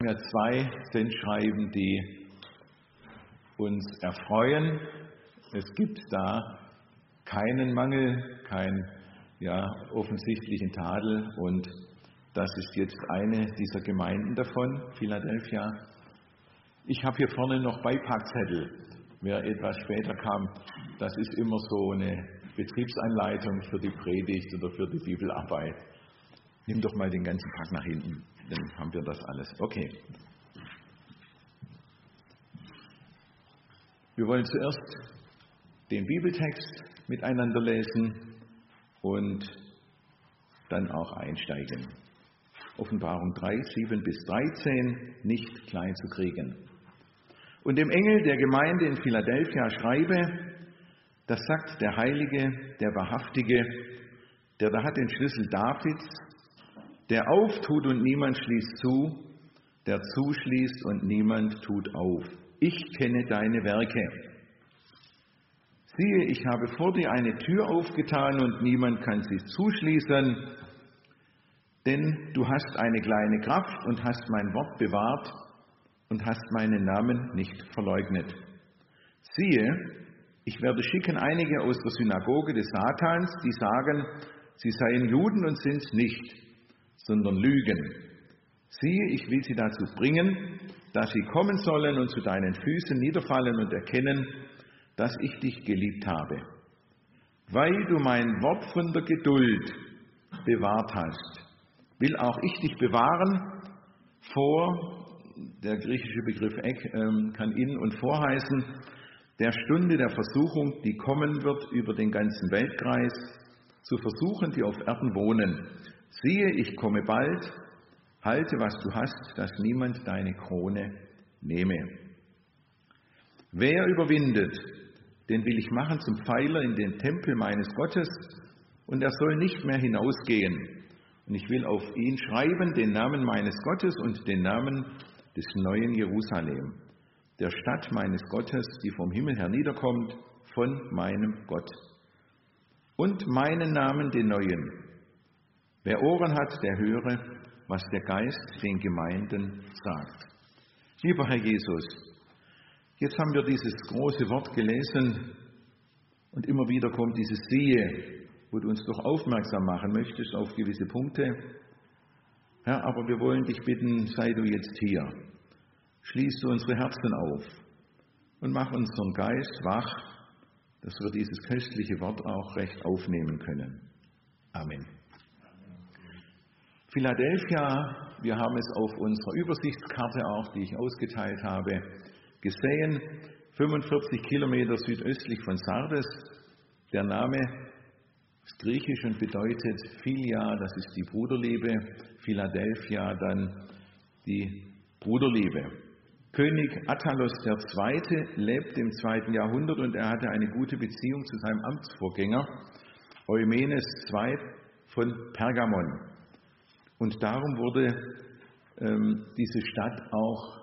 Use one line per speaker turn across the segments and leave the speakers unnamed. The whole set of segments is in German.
ja 2 Sendschreiben, die uns erfreuen. Es gibt da keinen Mangel, keinen offensichtlichen Tadel, und das ist jetzt eine dieser Gemeinden davon, Philadelphia. Ich habe hier vorne noch Beipackzettel. Wer etwas später kam, das ist immer so eine Betriebsanleitung für die Predigt oder für die Bibelarbeit. Nimm doch mal den ganzen Pack nach hinten, dann haben wir das alles. Okay. Wir wollen zuerst den Bibeltext miteinander lesen und dann auch einsteigen. Offenbarung 3, 7 bis 13, nicht klein zu kriegen. Und dem Engel der Gemeinde in Philadelphia schreibe: Das sagt der Heilige, der Wahrhaftige, der da hat den Schlüssel Davids, der auftut und niemand schließt zu, der zuschließt und niemand tut auf. Ich kenne deine Werke. Siehe, ich habe vor dir eine Tür aufgetan und niemand kann sie zuschließen, denn du hast eine kleine Kraft und hast mein Wort bewahrt und hast meinen Namen nicht verleugnet. Siehe, ich werde schicken einige aus der Synagoge des Satans, die sagen, sie seien Juden und sind's nicht, sondern lügen. Siehe, ich will sie dazu bringen, dass sie kommen sollen und zu deinen Füßen niederfallen und erkennen, dass ich dich geliebt habe. Weil du mein Wort von der Geduld bewahrt hast, will auch ich dich bewahren vor, der griechische Begriff kann in und vor heißen, der Stunde der Versuchung, die kommen wird über den ganzen Weltkreis, zu versuchen, die auf Erden wohnen. Siehe, ich komme bald, halte, was du hast, dass niemand deine Krone nehme. Wer überwindet, den will ich machen zum Pfeiler in den Tempel meines Gottes, und er soll nicht mehr hinausgehen. Und ich will auf ihn schreiben den Namen meines Gottes und den Namen des neuen Jerusalem, der Stadt meines Gottes, die vom Himmel herniederkommt, von meinem Gott. Und meinen Namen, den neuen. Wer Ohren hat, der höre, was der Geist den Gemeinden sagt. Lieber Herr Jesus, jetzt haben wir dieses große Wort gelesen und immer wieder kommt dieses Siehe, wo du uns doch aufmerksam machen möchtest auf gewisse Punkte. Herr, aber wir wollen dich bitten, sei du jetzt hier. Schließ du unsere Herzen auf und mach unseren Geist wach, dass wir dieses köstliche Wort auch recht aufnehmen können. Amen. Philadelphia, wir haben es auf unserer Übersichtskarte auch, die ich ausgeteilt habe, gesehen, 45 Kilometer südöstlich von Sardes. Der Name ist griechisch und bedeutet Philia, das ist die Bruderliebe, Philadelphia dann die Bruderliebe. König Attalos II. Lebte im 2. Jahrhundert und er hatte eine gute Beziehung zu seinem Amtsvorgänger Eumenes II. Von Pergamon. Und darum wurde diese Stadt auch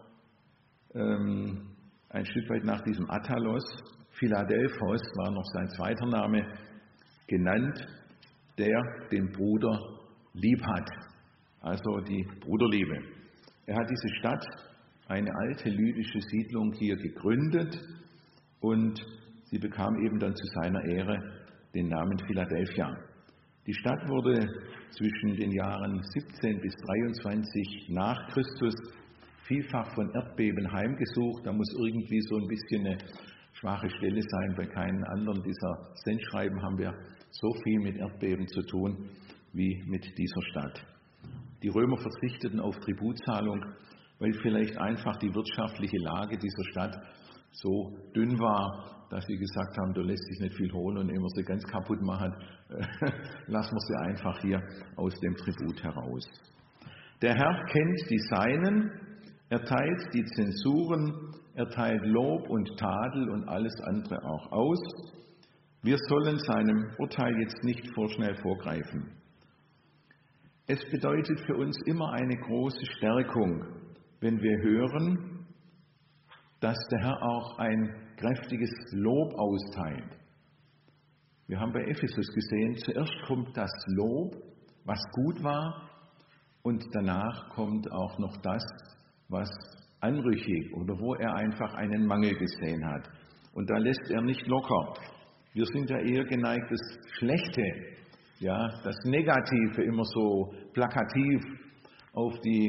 ein Stück weit nach diesem Attalos, Philadelphos war noch sein zweiter Name, genannt, der den Bruder lieb hat. Also die Bruderliebe. Er hat diese Stadt, eine alte lydische Siedlung, hier gegründet und sie bekam eben dann zu seiner Ehre den Namen Philadelphia. Die Stadt wurde zwischen den Jahren 17 bis 23 nach Christus vielfach von Erdbeben heimgesucht. Da muss irgendwie so ein bisschen eine schwache Stelle sein. Bei keinen anderen dieser Sendschreiben haben wir so viel mit Erdbeben zu tun wie mit dieser Stadt. Die Römer verzichteten auf Tributzahlung, weil vielleicht einfach die wirtschaftliche Lage dieser Stadt so dünn war, dass sie gesagt haben, da lässt sich nicht viel holen und ehe wir sie ganz kaputt machen, lassen wir sie einfach hier aus dem Tribut heraus. Der Herr kennt die Seinen, er teilt die Zensuren, er teilt Lob und Tadel und alles andere auch aus. Wir sollen seinem Urteil jetzt nicht vorschnell vorgreifen. Es bedeutet für uns immer eine große Stärkung, wenn wir hören, dass der Herr auch ein kräftiges Lob austeilt. Wir haben bei Ephesus gesehen, zuerst kommt das Lob, was gut war, und danach kommt auch noch das, was anrüchig oder wo er einfach einen Mangel gesehen hat. Und da lässt er nicht locker. Wir sind ja eher geneigt, das Schlechte, ja, das Negative immer so plakativ auf die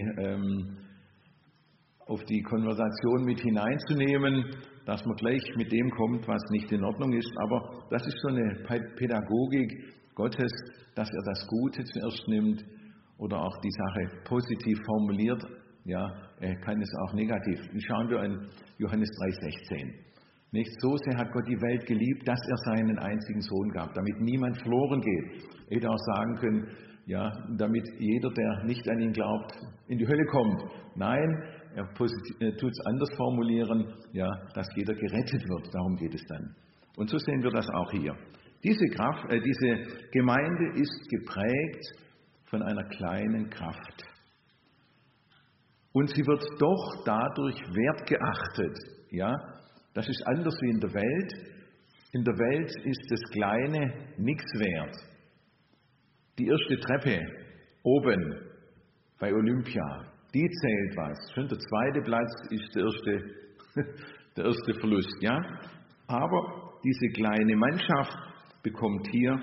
Konversation mit hineinzunehmen, dass man gleich mit dem kommt, was nicht in Ordnung ist. Aber das ist so eine Pädagogik Gottes, dass er das Gute zuerst nimmt oder auch die Sache positiv formuliert. Ja, er kann es auch negativ. Schauen wir an Johannes 3,16. Nicht so sehr hat Gott die Welt geliebt, dass er seinen einzigen Sohn gab, damit niemand verloren geht. Er hätte auch sagen können, ja, damit jeder, der nicht an ihn glaubt, in die Hölle kommt. Nein, er tut es anders formulieren, ja, dass jeder gerettet wird. Darum geht es dann. Und so sehen wir das auch hier. Diese Gemeinde ist geprägt von einer kleinen Kraft. Und sie wird doch dadurch wertgeachtet. Ja, das ist anders wie in der Welt. In der Welt ist das Kleine nichts wert. Die erste Treppe oben bei Olympia, die zählt was. Schon der zweite Platz ist der erste Verlust. Ja? Aber diese kleine Mannschaft bekommt hier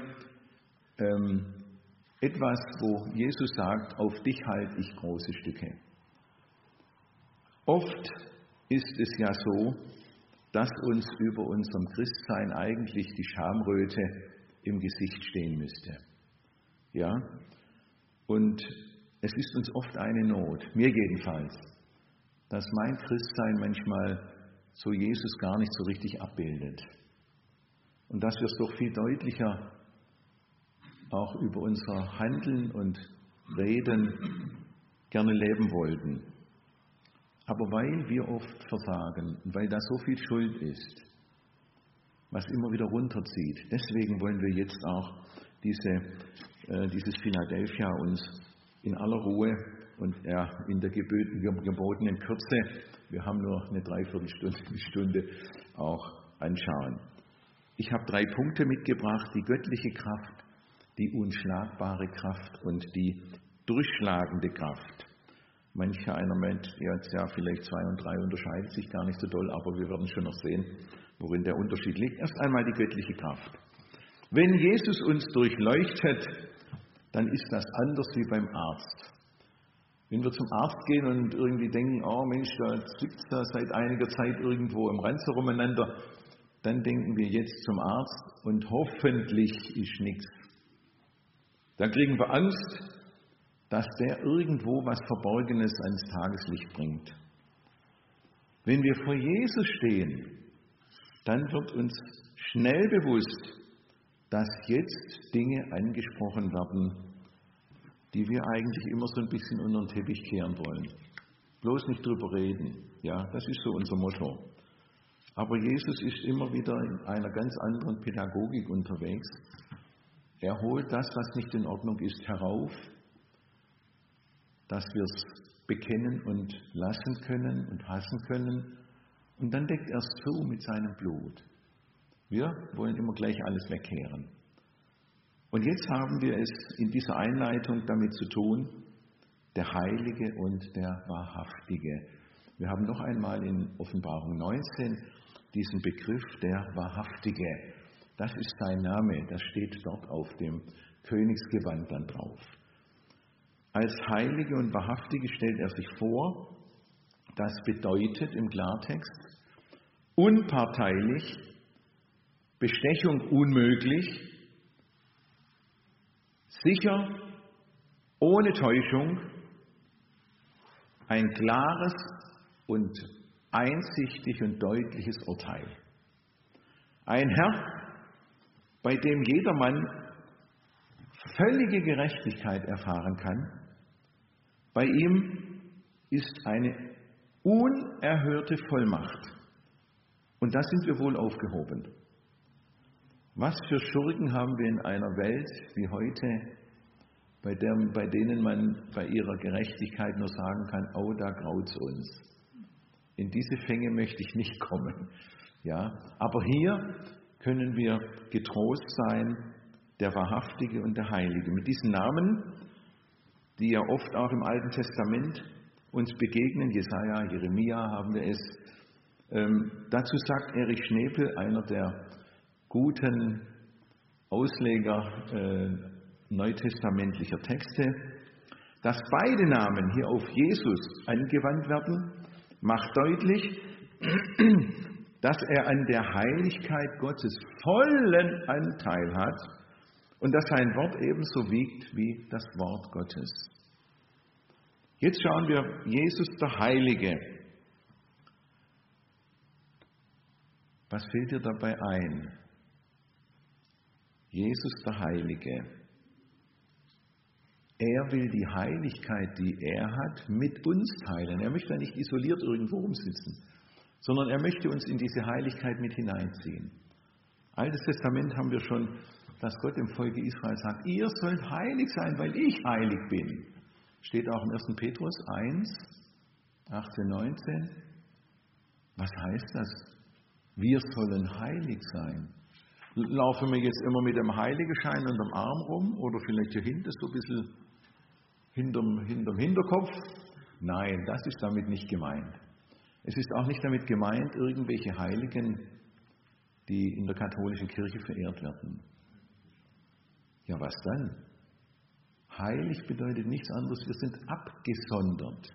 etwas, wo Jesus sagt, auf dich halte ich große Stücke. Oft ist es ja so, dass uns über unserem Christsein eigentlich die Schamröte im Gesicht stehen müsste. Ja? Und es ist uns oft eine Not, mir jedenfalls, dass mein Christsein manchmal so Jesus gar nicht so richtig abbildet. Und dass wir es doch viel deutlicher auch über unser Handeln und Reden gerne leben wollten. Aber weil wir oft versagen und weil da so viel Schuld ist, was immer wieder runterzieht, deswegen wollen wir jetzt auch dieses Philadelphia uns in aller Ruhe und in der gebotenen Kürze, wir haben nur eine Dreiviertelstunde, auch anschauen. Ich habe 3 Punkte mitgebracht: die göttliche Kraft, die unschlagbare Kraft und die durchschlagende Kraft. Manch einer meint jetzt ja vielleicht 2 und 3 unterscheiden sich gar nicht so doll, aber wir werden schon noch sehen, worin der Unterschied liegt. Erst einmal die göttliche Kraft. Wenn Jesus uns durchleuchtet, dann ist das anders wie beim Arzt. Wenn wir zum Arzt gehen und irgendwie denken, oh Mensch, da zwickt es da seit einiger Zeit irgendwo im Ranzen rumeinander, dann denken wir jetzt zum Arzt und hoffentlich ist nichts. Dann kriegen wir Angst, dass der irgendwo was Verborgenes ans Tageslicht bringt. Wenn wir vor Jesus stehen, dann wird uns schnell bewusst, dass jetzt Dinge angesprochen werden, die wir eigentlich immer so ein bisschen unter den Teppich kehren wollen. Bloß nicht drüber reden. Ja, das ist so unser Motto. Aber Jesus ist immer wieder in einer ganz anderen Pädagogik unterwegs. Er holt das, was nicht in Ordnung ist, herauf, dass wir es bekennen und lassen können und hassen können. Und dann deckt er es zu mit seinem Blut. Wir wollen immer gleich alles wegkehren. Und jetzt haben wir es in dieser Einleitung damit zu tun, der Heilige und der Wahrhaftige. Wir haben noch einmal in Offenbarung 19 diesen Begriff der Wahrhaftige. Das ist sein Name, das steht dort auf dem Königsgewand dann drauf. Als Heilige und Wahrhaftige stellt er sich vor, das bedeutet im Klartext unparteilich, Bestechung unmöglich, sicher, ohne Täuschung, ein klares und einsichtig und deutliches Urteil. Ein Herr, bei dem jedermann völlige Gerechtigkeit erfahren kann. Bei ihm ist eine unerhörte Vollmacht. Und da sind wir wohl aufgehoben. Was für Schurken haben wir in einer Welt wie heute, bei denen man bei ihrer Gerechtigkeit nur sagen kann, oh, da graut's uns. In diese Fänge möchte ich nicht kommen. Ja, aber hier können wir getrost sein, der Wahrhaftige und der Heilige. Mit diesen Namen, die ja oft auch im Alten Testament uns begegnen. Jesaja, Jeremia haben wir es. Dazu sagt Erich Schnepel, einer der guten Ausleger neutestamentlicher Texte, dass beide Namen hier auf Jesus angewandt werden, macht deutlich, dass er an der Heiligkeit Gottes vollen Anteil hat und dass sein Wort ebenso wiegt wie das Wort Gottes. Jetzt schauen wir Jesus der Heilige. Was fällt dir dabei ein? Jesus der Heilige. Er will die Heiligkeit, die er hat, mit uns teilen. Er möchte nicht isoliert irgendwo rumsitzen, sondern er möchte uns in diese Heiligkeit mit hineinziehen. Altes Testament haben wir schon, dass Gott dem Volke Israel sagt, ihr sollt heilig sein, weil ich heilig bin. Steht auch im 1. Petrus 1, 18, 19. Was heißt das? Wir sollen heilig sein. Laufen wir jetzt immer mit dem Heiligenschein unterm Arm rum oder vielleicht hier hinten so ein bisschen hinterm Hinterkopf? Nein, das ist damit nicht gemeint. Es ist auch nicht damit gemeint, irgendwelche Heiligen, die in der katholischen Kirche verehrt werden. Ja, was dann? Heilig bedeutet nichts anderes, wir sind abgesondert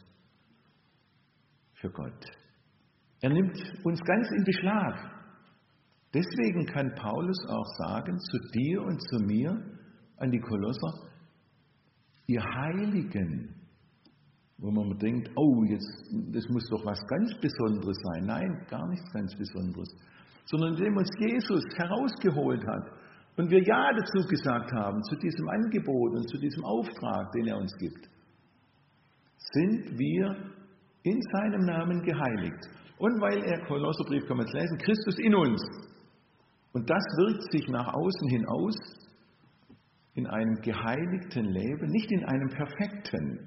für Gott. Er nimmt uns ganz in Beschlag. Deswegen kann Paulus auch sagen, zu dir und zu mir, an die Kolosser, ihr Heiligen, wo man denkt, oh, jetzt, das muss doch was ganz Besonderes sein. Nein, gar nichts ganz Besonderes. Sondern indem uns Jesus herausgeholt hat und wir Ja dazu gesagt haben, zu diesem Angebot und zu diesem Auftrag, den er uns gibt, sind wir in seinem Namen geheiligt. Und weil er, Kolosserbrief kann man jetzt lesen, Christus in uns. Und das wirkt sich nach außen hin aus in einem geheiligten Leben, nicht in einem perfekten.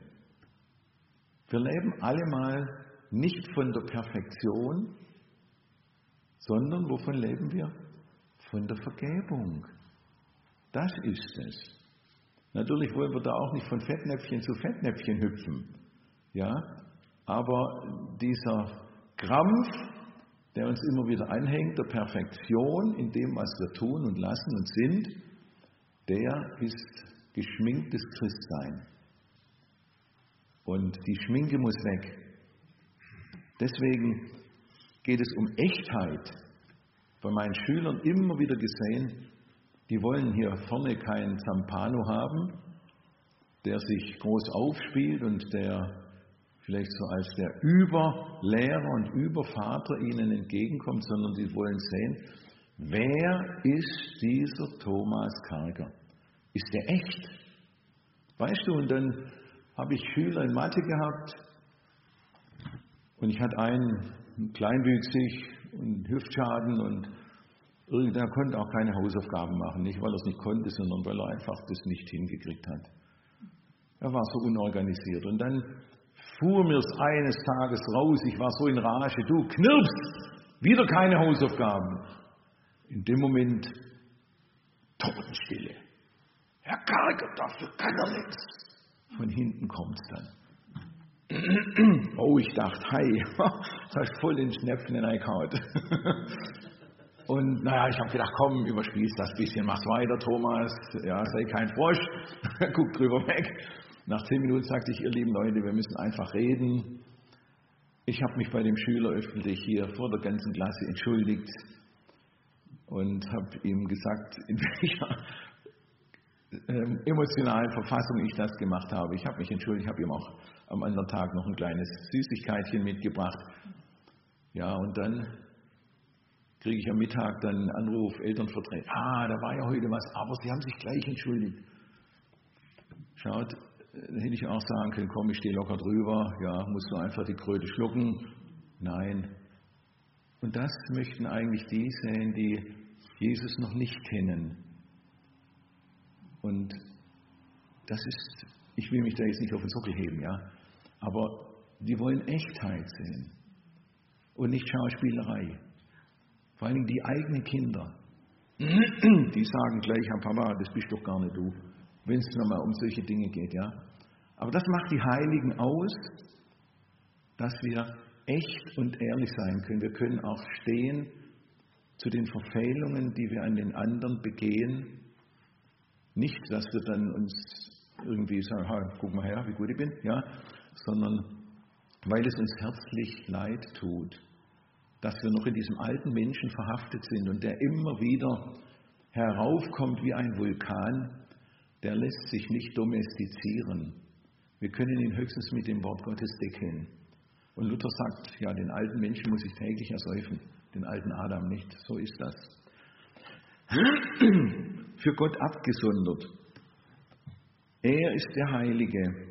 Wir leben allemal nicht von der Perfektion, sondern wovon leben wir? Von der Vergebung. Das ist es. Natürlich wollen wir da auch nicht von Fettnäpfchen zu Fettnäpfchen hüpfen. Ja? Aber dieser Krampf, der uns immer wieder anhängt, der Perfektion in dem, was wir tun und lassen und sind, der ist geschminktes Christsein. Und die Schminke muss weg. Deswegen geht es um Echtheit. Bei meinen Schülern immer wieder gesehen, die wollen hier vorne keinen Zampano haben, der sich groß aufspielt und der vielleicht so als der Überlehrer und Übervater ihnen entgegenkommt, sondern sie wollen sehen, wer ist dieser Thomas Karger? Ist der echt? Weißt du, und dann habe ich Schüler in Mathe gehabt und ich hatte einen kleinwüchsig und Hüftschaden und der konnte auch keine Hausaufgaben machen, nicht weil er es nicht konnte, sondern weil er einfach das nicht hingekriegt hat. Er war so unorganisiert und dann fuhr mir es eines Tages raus, ich war so in Rage, du knirpst, wieder keine Hausaufgaben. In dem Moment Totenstille. Herr Karger, dafür kann er nichts. Von hinten kommt es dann. Oh, ich dachte, hi, das hast voll den Schnäpfen reingehauen. Und naja, ich habe gedacht, komm, überspieß das bisschen, mach's weiter, Thomas, ja, sei kein Frosch, guck drüber weg. Nach 10 Minuten sagte ich, ihr lieben Leute, wir müssen einfach reden. Ich habe mich bei dem Schüler öffentlich hier vor der ganzen Klasse entschuldigt und habe ihm gesagt, in welcher emotionalen Verfassung ich das gemacht habe. Ich habe mich entschuldigt, habe ihm auch am anderen Tag noch ein kleines Süßigkeitchen mitgebracht. Ja, und dann kriege ich am Mittag dann einen Anruf, Elternvertreter. Da war ja heute was, aber Sie haben sich gleich entschuldigt. Schaut, dann hätte ich auch sagen können, komm, ich stehe locker drüber, ja, musst du einfach die Kröte schlucken. Nein. Und das möchten eigentlich die sehen, die Jesus noch nicht kennen. Und das ist, ich will mich da jetzt nicht auf den Sockel heben, ja, aber die wollen Echtheit sehen und nicht Schauspielerei. Vor allem die eigenen Kinder, die sagen gleich, Herr Papa, das bist doch gar nicht du, wenn es nochmal um solche Dinge geht, ja. Aber das macht die Heiligen aus, dass wir echt und ehrlich sein können. Wir können auch stehen zu den Verfehlungen, die wir an den anderen begehen. Nicht, dass wir dann uns irgendwie sagen, guck mal her, wie gut ich bin, ja, sondern weil es uns herzlich leid tut, dass wir noch in diesem alten Menschen verhaftet sind und der immer wieder heraufkommt wie ein Vulkan, der lässt sich nicht domestizieren. Wir können ihn höchstens mit dem Wort Gottes decken. Und Luther sagt, ja, den alten Menschen muss ich täglich ersäufen, den alten Adam nicht. So ist das. Für Gott abgesondert. Er ist der Heilige.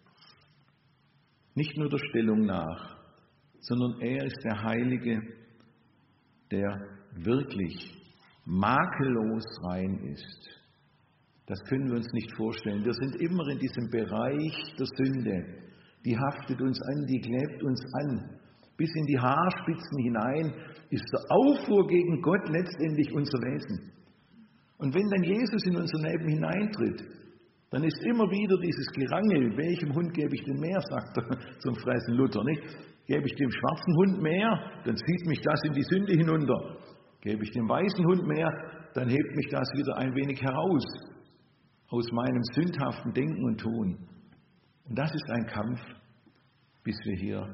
Nicht nur der Stellung nach, sondern er ist der Heilige, der wirklich makellos rein ist. Das können wir uns nicht vorstellen. Wir sind immer in diesem Bereich der Sünde. Die haftet uns an, die klebt uns an. Bis in die Haarspitzen hinein ist der Aufruhr gegen Gott letztendlich unser Wesen. Und wenn dann Jesus in unser Leben hineintritt, dann ist immer wieder dieses Gerangel, welchem Hund gebe ich denn mehr, sagt er zum Fressen Luther, nicht? Gebe ich dem schwarzen Hund mehr, dann zieht mich das in die Sünde hinunter. Gebe ich dem weißen Hund mehr, dann hebt mich das wieder ein wenig heraus aus meinem sündhaften Denken und Tun. Und das ist ein Kampf, bis wir hier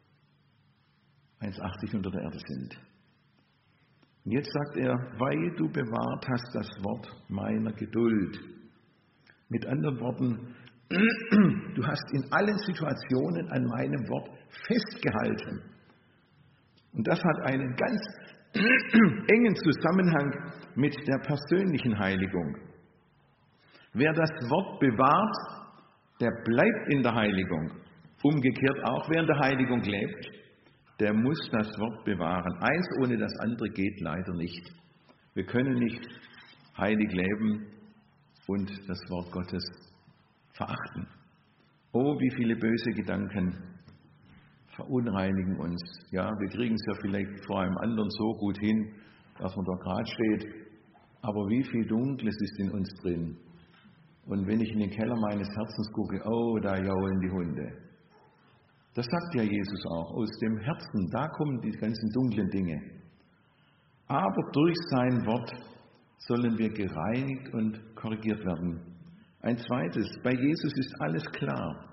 1,80 unter der Erde sind. Und jetzt sagt er, weil du bewahrt hast das Wort meiner Geduld. Mit anderen Worten, du hast in allen Situationen an meinem Wort festgehalten. Und das hat einen ganz engen Zusammenhang mit der persönlichen Heiligung. Wer das Wort bewahrt, der bleibt in der Heiligung. Umgekehrt auch, wer in der Heiligung lebt, der muss das Wort bewahren. Eins ohne das andere geht leider nicht. Wir können nicht heilig leben und das Wort Gottes verachten. Oh, wie viele böse Gedanken verunreinigen uns. Ja, wir kriegen es ja vielleicht vor einem anderen so gut hin, dass man da gerade steht. Aber wie viel Dunkles ist in uns drin? Und wenn ich in den Keller meines Herzens gucke, oh, da jaulen die Hunde. Das sagt ja Jesus auch. Aus dem Herzen, da kommen die ganzen dunklen Dinge. Aber durch sein Wort sollen wir gereinigt und korrigiert werden. Ein zweites, bei Jesus ist alles klar.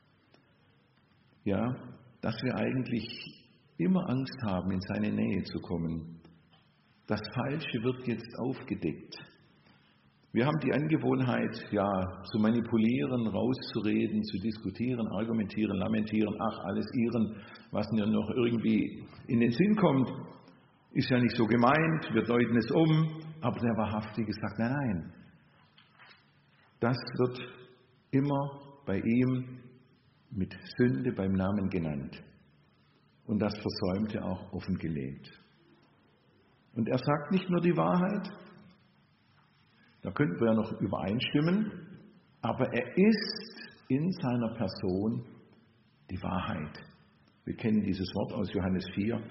Ja, dass wir eigentlich immer Angst haben, in seine Nähe zu kommen. Das Falsche wird jetzt aufgedeckt. Wir haben die Angewohnheit, ja, zu manipulieren, rauszureden, zu diskutieren, argumentieren, lamentieren, ach, alles ihren, was mir noch irgendwie in den Sinn kommt, ist ja nicht so gemeint, wir deuten es um, aber der Wahrhaftige sagt, nein, nein. Das wird immer bei ihm mit Sünde beim Namen genannt. Und das Versäumte auch offengelegt. Und er sagt nicht nur die Wahrheit, da könnten wir ja noch übereinstimmen, aber er ist in seiner Person die Wahrheit. Wir kennen dieses Wort aus Johannes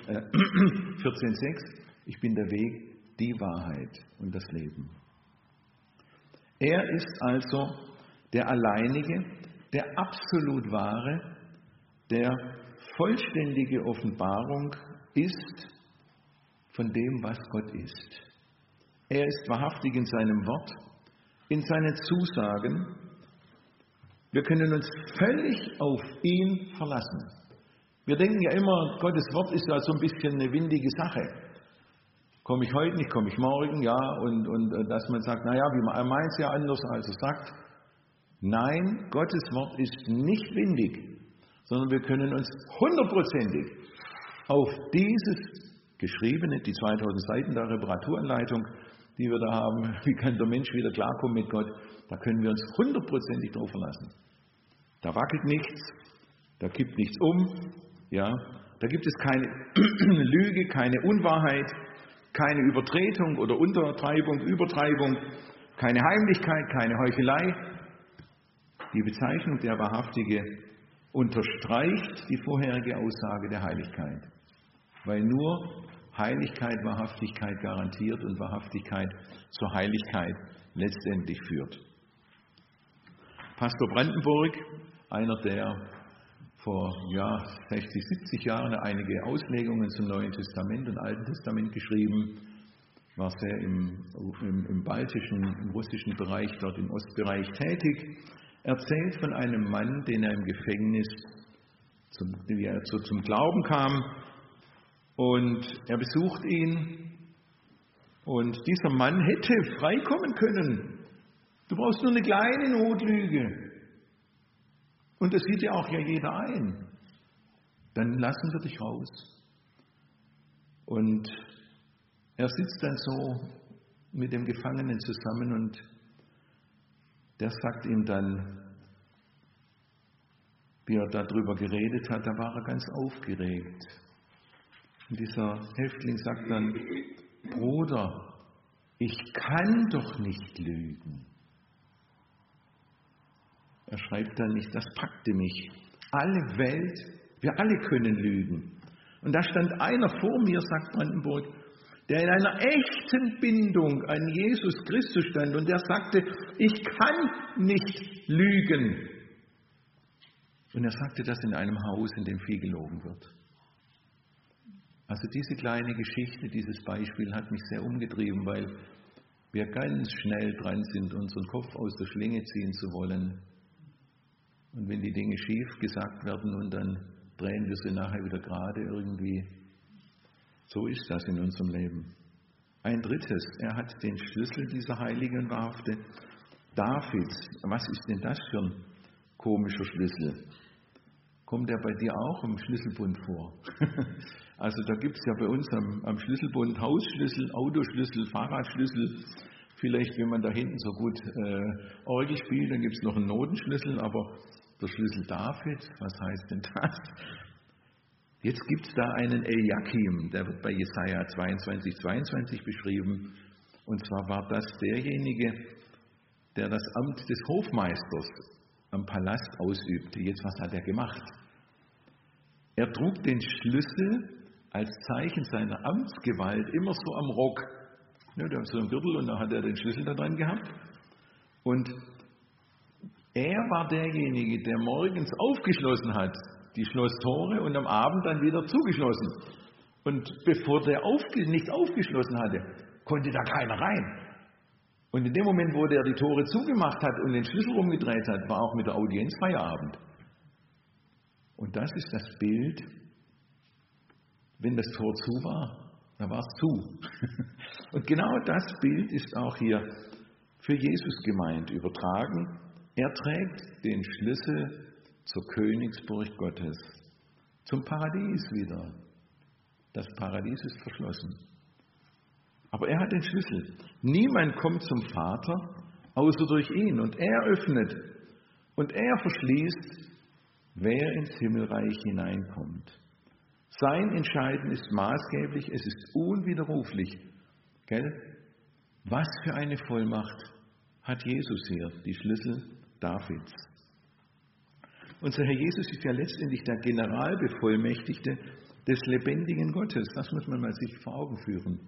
14,6. Ich bin der Weg, die Wahrheit und das Leben. Er ist also der Alleinige, der absolut Wahre, der vollständige Offenbarung ist von dem, was Gott ist. Er ist wahrhaftig in seinem Wort, in seinen Zusagen. Wir können uns völlig auf ihn verlassen. Wir denken ja immer, Gottes Wort ist ja so ein bisschen eine windige Sache. Komme ich heute nicht, komme ich morgen, ja, und dass man sagt, naja, er meint es ja anders, als er sagt. Nein, Gottes Wort ist nicht windig, sondern wir können uns 100%ig auf dieses Geschriebene, die 2000 Seiten der Reparaturanleitung, die wir da haben, wie kann der Mensch wieder klarkommen mit Gott, da können wir uns 100%ig drauf verlassen. Da wackelt nichts, da kippt nichts um, ja, da gibt es keine Lüge, keine Unwahrheit, keine Übertretung oder Untertreibung, Übertreibung, keine Heimlichkeit, keine Heuchelei. Die Bezeichnung der Wahrhaftige unterstreicht die vorherige Aussage der Heiligkeit, weil nur Heiligkeit Wahrhaftigkeit garantiert und Wahrhaftigkeit zur Heiligkeit letztendlich führt. Pastor Brandenburg, einer der vor 60, 70 Jahren einige Auslegungen zum Neuen Testament und Alten Testament geschrieben, war sehr im baltischen, im russischen Bereich, dort im Ostbereich tätig, erzählt von einem Mann, den er im Gefängnis zum Glauben kam, und er besucht ihn, und dieser Mann hätte freikommen können. Du brauchst nur eine kleine Notlüge. Und das sieht ja auch jeder ein. Dann lassen wir dich raus. Und er sitzt dann so mit dem Gefangenen zusammen, und der sagt ihm dann, wie er darüber geredet hat, da war er ganz aufgeregt. Und dieser Häftling sagt dann: Bruder, ich kann doch nicht lügen. Er schreibt dann nicht, das packte mich. Alle Welt, wir alle können lügen. Und da stand einer vor mir, sagt Brandenburg, der in einer echten Bindung an Jesus Christus stand, und der sagte, ich kann nicht lügen. Und er sagte das in einem Haus, in dem viel gelogen wird. Also diese kleine Geschichte, dieses Beispiel hat mich sehr umgetrieben, weil wir ganz schnell dran sind, unseren Kopf aus der Schlinge ziehen zu wollen. Und wenn die Dinge schief gesagt werden, und dann drehen wir sie nachher wieder gerade irgendwie. So ist das in unserem Leben. Ein drittes, er hat den Schlüssel, dieser heilige und wahrhafte Davids. Was ist denn das für ein komischer Schlüssel? Kommt der bei dir auch im Schlüsselbund vor? Also da gibt es ja bei uns am Schlüsselbund Hausschlüssel, Autoschlüssel, Fahrradschlüssel. Vielleicht, wenn man da hinten so gut Orgel spielt, dann gibt es noch einen Notenschlüssel, aber der Schlüssel David, was heißt denn das? Jetzt gibt es da einen Eliakim, der wird bei Jesaja 22 beschrieben. Und zwar war das derjenige, der das Amt des Hofmeisters am Palast ausübte. Jetzt, was hat er gemacht? Er trug den Schlüssel als Zeichen seiner Amtsgewalt immer so am Rock. Ja, der hat so einen Gürtel, und da hat er den Schlüssel da dran gehabt. Und er war derjenige, der morgens aufgeschlossen hat, die Schlosstore, und am Abend dann wieder zugeschlossen. Und bevor der nicht aufgeschlossen hatte, konnte da keiner rein. Und in dem Moment, wo der die Tore zugemacht hat und den Schlüssel rumgedreht hat, war auch mit der Audienz Feierabend. Und das ist das Bild, wenn das Tor zu war, da war es zu. Und genau das Bild ist auch hier für Jesus gemeint, übertragen. Er trägt den Schlüssel zur Königsburg Gottes, zum Paradies wieder. Das Paradies ist verschlossen. Aber er hat den Schlüssel. Niemand kommt zum Vater, außer durch ihn. Und er öffnet und er verschließt, wer ins Himmelreich hineinkommt. Sein Entscheiden ist maßgeblich, es ist unwiderruflich. Gell? Was für eine Vollmacht hat Jesus hier, die Schlüssel Davids. Unser Herr Jesus ist ja letztendlich der Generalbevollmächtigte des lebendigen Gottes. Das muss man mal sich vor Augen führen.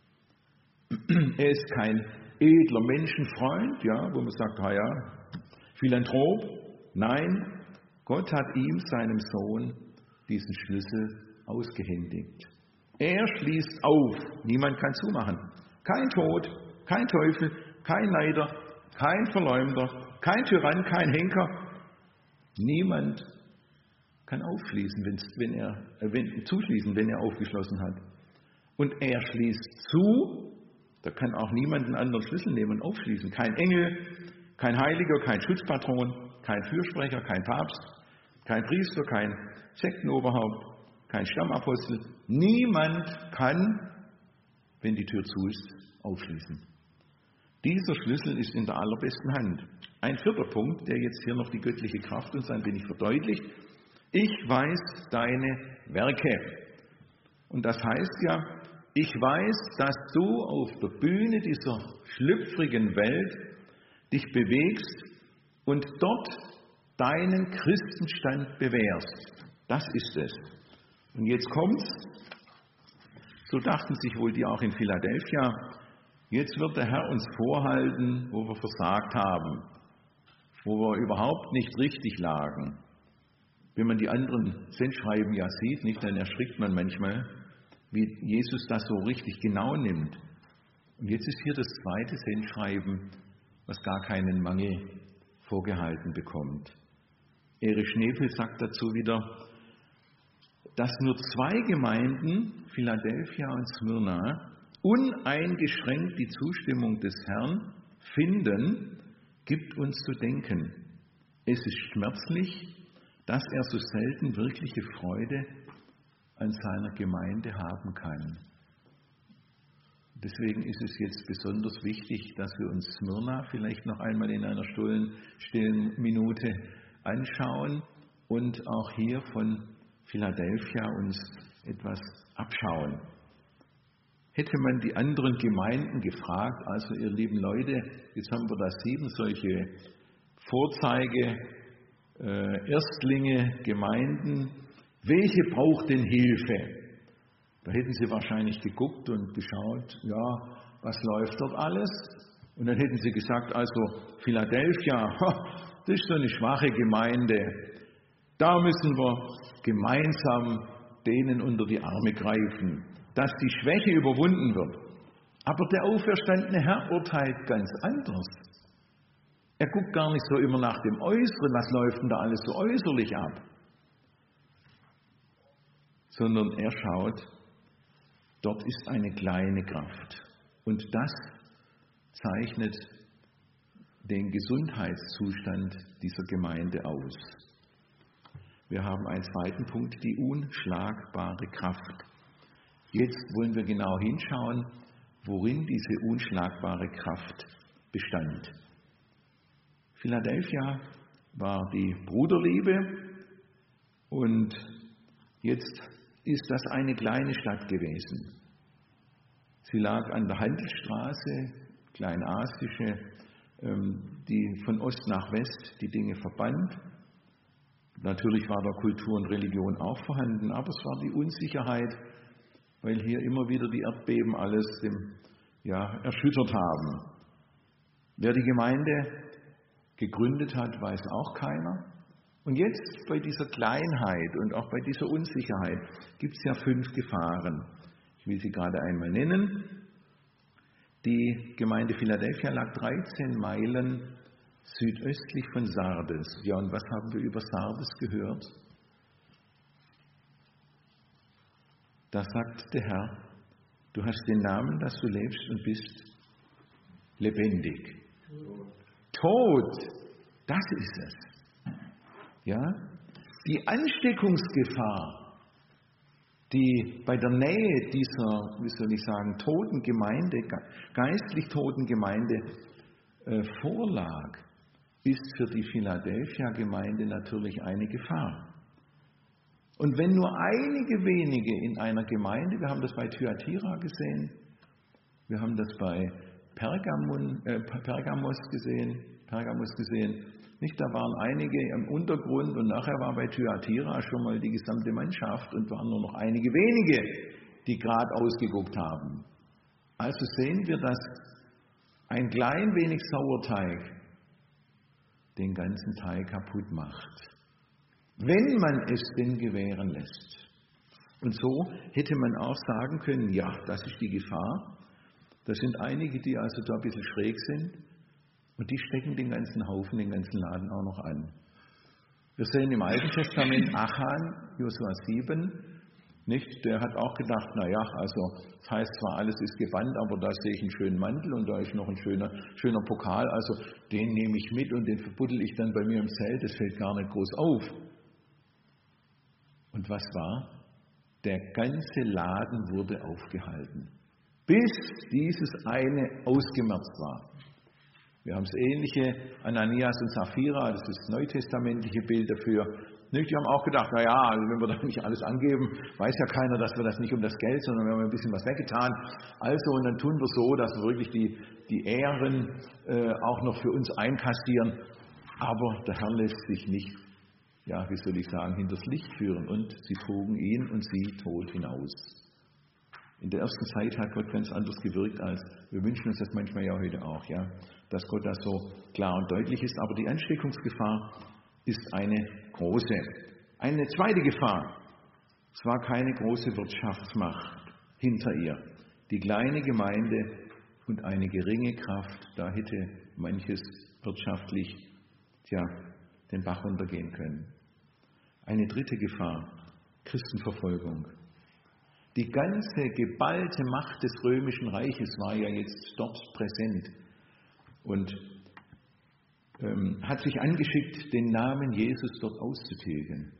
Er ist kein edler Menschenfreund, ja, wo man sagt, Philanthrop. Nein, Gott hat ihm, seinem Sohn, diesen Schlüssel ausgehändigt. Er schließt auf, niemand kann zumachen. Kein Tod, kein Teufel, kein Neider, kein Verleumder, kein Tyrann, kein Henker. Niemand kann zuschließen, wenn er aufgeschlossen hat. Und er schließt zu, da kann auch niemand einen anderen Schlüssel nehmen und aufschließen. Kein Engel, kein Heiliger, kein Schutzpatron, kein Fürsprecher, kein Papst, kein Priester, kein Sektenoberhaupt, kein Stammapostel. Niemand kann, wenn die Tür zu ist, aufschließen. Dieser Schlüssel ist in der allerbesten Hand. Ein vierter Punkt, der jetzt hier noch die göttliche Kraft uns ein wenig verdeutlicht. Ich weiß deine Werke. Und das heißt ja, ich weiß, dass du auf der Bühne dieser schlüpfrigen Welt dich bewegst und dort deinen Christenstand bewährst. Das ist es. Und jetzt kommt's. So dachten sich wohl die auch in Philadelphia. Jetzt wird der Herr uns vorhalten, wo wir versagt haben, wo wir überhaupt nicht richtig lagen. wenn man die anderen Sendschreiben ja sieht, nicht, dann erschrickt man manchmal, wie Jesus das so richtig genau nimmt. Und jetzt ist hier das zweite Sendschreiben, was gar keinen Mangel vorgehalten bekommt. Erich Schnepel sagt dazu wieder, dass nur 2 Gemeinden, Philadelphia und Smyrna, uneingeschränkt die Zustimmung des Herrn finden, gibt uns zu denken. Es ist schmerzlich, dass er so selten wirkliche Freude an seiner Gemeinde haben kann. Deswegen ist es jetzt besonders wichtig, dass wir uns Smyrna vielleicht noch einmal in einer stillen Minute anschauen und auch hier von Philadelphia uns etwas abschauen. Hätte man die anderen Gemeinden gefragt, also ihr lieben Leute, jetzt haben wir da 7 solche Vorzeige, Erstlinge, Gemeinden, welche braucht denn Hilfe? Da hätten sie wahrscheinlich geguckt und geschaut, ja, was läuft dort alles? Und dann hätten sie gesagt, also Philadelphia, das ist so eine schwache Gemeinde, da müssen wir gemeinsam denen unter die Arme greifen, dass die Schwäche überwunden wird. Aber der auferstandene Herr urteilt ganz anders. Er guckt gar nicht so immer nach dem Äußeren, was läuft denn da alles so äußerlich ab, sondern er schaut, dort ist eine kleine Kraft. Und das zeichnet den Gesundheitszustand dieser Gemeinde aus. Wir haben einen zweiten Punkt, die unschlagbare Kraft. Jetzt wollen wir genau hinschauen, worin diese unschlagbare Kraft bestand. Philadelphia war die Bruderliebe und jetzt ist das eine kleine Stadt gewesen. Sie lag an der Handelsstraße, kleinasische, die von Ost nach West die Dinge verband. Natürlich war da Kultur und Religion auch vorhanden, aber es war die Unsicherheit, weil hier immer wieder die Erdbeben alles erschüttert haben. Wer die Gemeinde gegründet hat, weiß auch keiner. Und jetzt bei dieser Kleinheit und auch bei dieser Unsicherheit gibt es ja 5 Gefahren. Ich will sie gerade einmal nennen. Die Gemeinde Philadelphia lag 13 Meilen südöstlich von Sardes. Ja, und was haben wir über Sardes gehört? Da sagt der Herr, du hast den Namen, dass du lebst und bist lebendig. Tot, das ist es. Ja? Die Ansteckungsgefahr, die bei der Nähe dieser, toten Gemeinde, geistlich toten Gemeinde vorlag, ist für die Philadelphia-Gemeinde natürlich eine Gefahr. Und wenn nur einige wenige in einer Gemeinde, wir haben das bei Thyatira gesehen, wir haben das bei Pergamos gesehen, nicht, da waren einige im Untergrund und nachher war bei Thyatira schon mal die gesamte Mannschaft und waren nur noch einige wenige, die gerade ausgeguckt haben. Also sehen wir, dass ein klein wenig Sauerteig den ganzen Teig kaputt macht, wenn man es denn gewähren lässt. Und so hätte man auch sagen können, ja, das ist die Gefahr. Das sind einige, die also da ein bisschen schräg sind und die stecken den ganzen Haufen, den ganzen Laden auch noch an. Wir sehen im Alten Testament Achan, Josua 7, nicht? Der hat auch gedacht, naja, also das heißt zwar, alles ist gebannt, aber da sehe ich einen schönen Mantel und da ist noch ein schöner Pokal, also den nehme ich mit und den verbuddel ich dann bei mir im Zelt, das fällt gar nicht groß auf. Und was war? Der ganze Laden wurde aufgehalten, bis dieses eine ausgemerzt war. Wir haben das ähnliche, Ananias und Sapphira, das ist das neutestamentliche Bild dafür. Die haben auch gedacht, naja, also wenn wir da nicht alles angeben, weiß ja keiner, dass wir das nicht um das Geld, sondern wir haben ein bisschen was weggetan. Also, und dann tun wir so, dass wir wirklich die Ehren auch noch für uns einkassieren. Aber der Herr lässt sich nicht, hinters Licht führen. Und sie trugen ihn und sie tot hinaus. In der ersten Zeit hat Gott ganz anders gewirkt, als wir wünschen uns das manchmal ja heute auch, ja, dass Gott das so klar und deutlich ist. Aber die Ansteckungsgefahr ist eine große. Eine zweite Gefahr. Es war keine große Wirtschaftsmacht hinter ihr. Die kleine Gemeinde und eine geringe Kraft, da hätte manches wirtschaftlich den Bach runtergehen können. Eine dritte Gefahr, Christenverfolgung. Die ganze geballte Macht des Römischen Reiches war ja jetzt dort präsent und hat sich angeschickt, den Namen Jesus dort auszutilgen.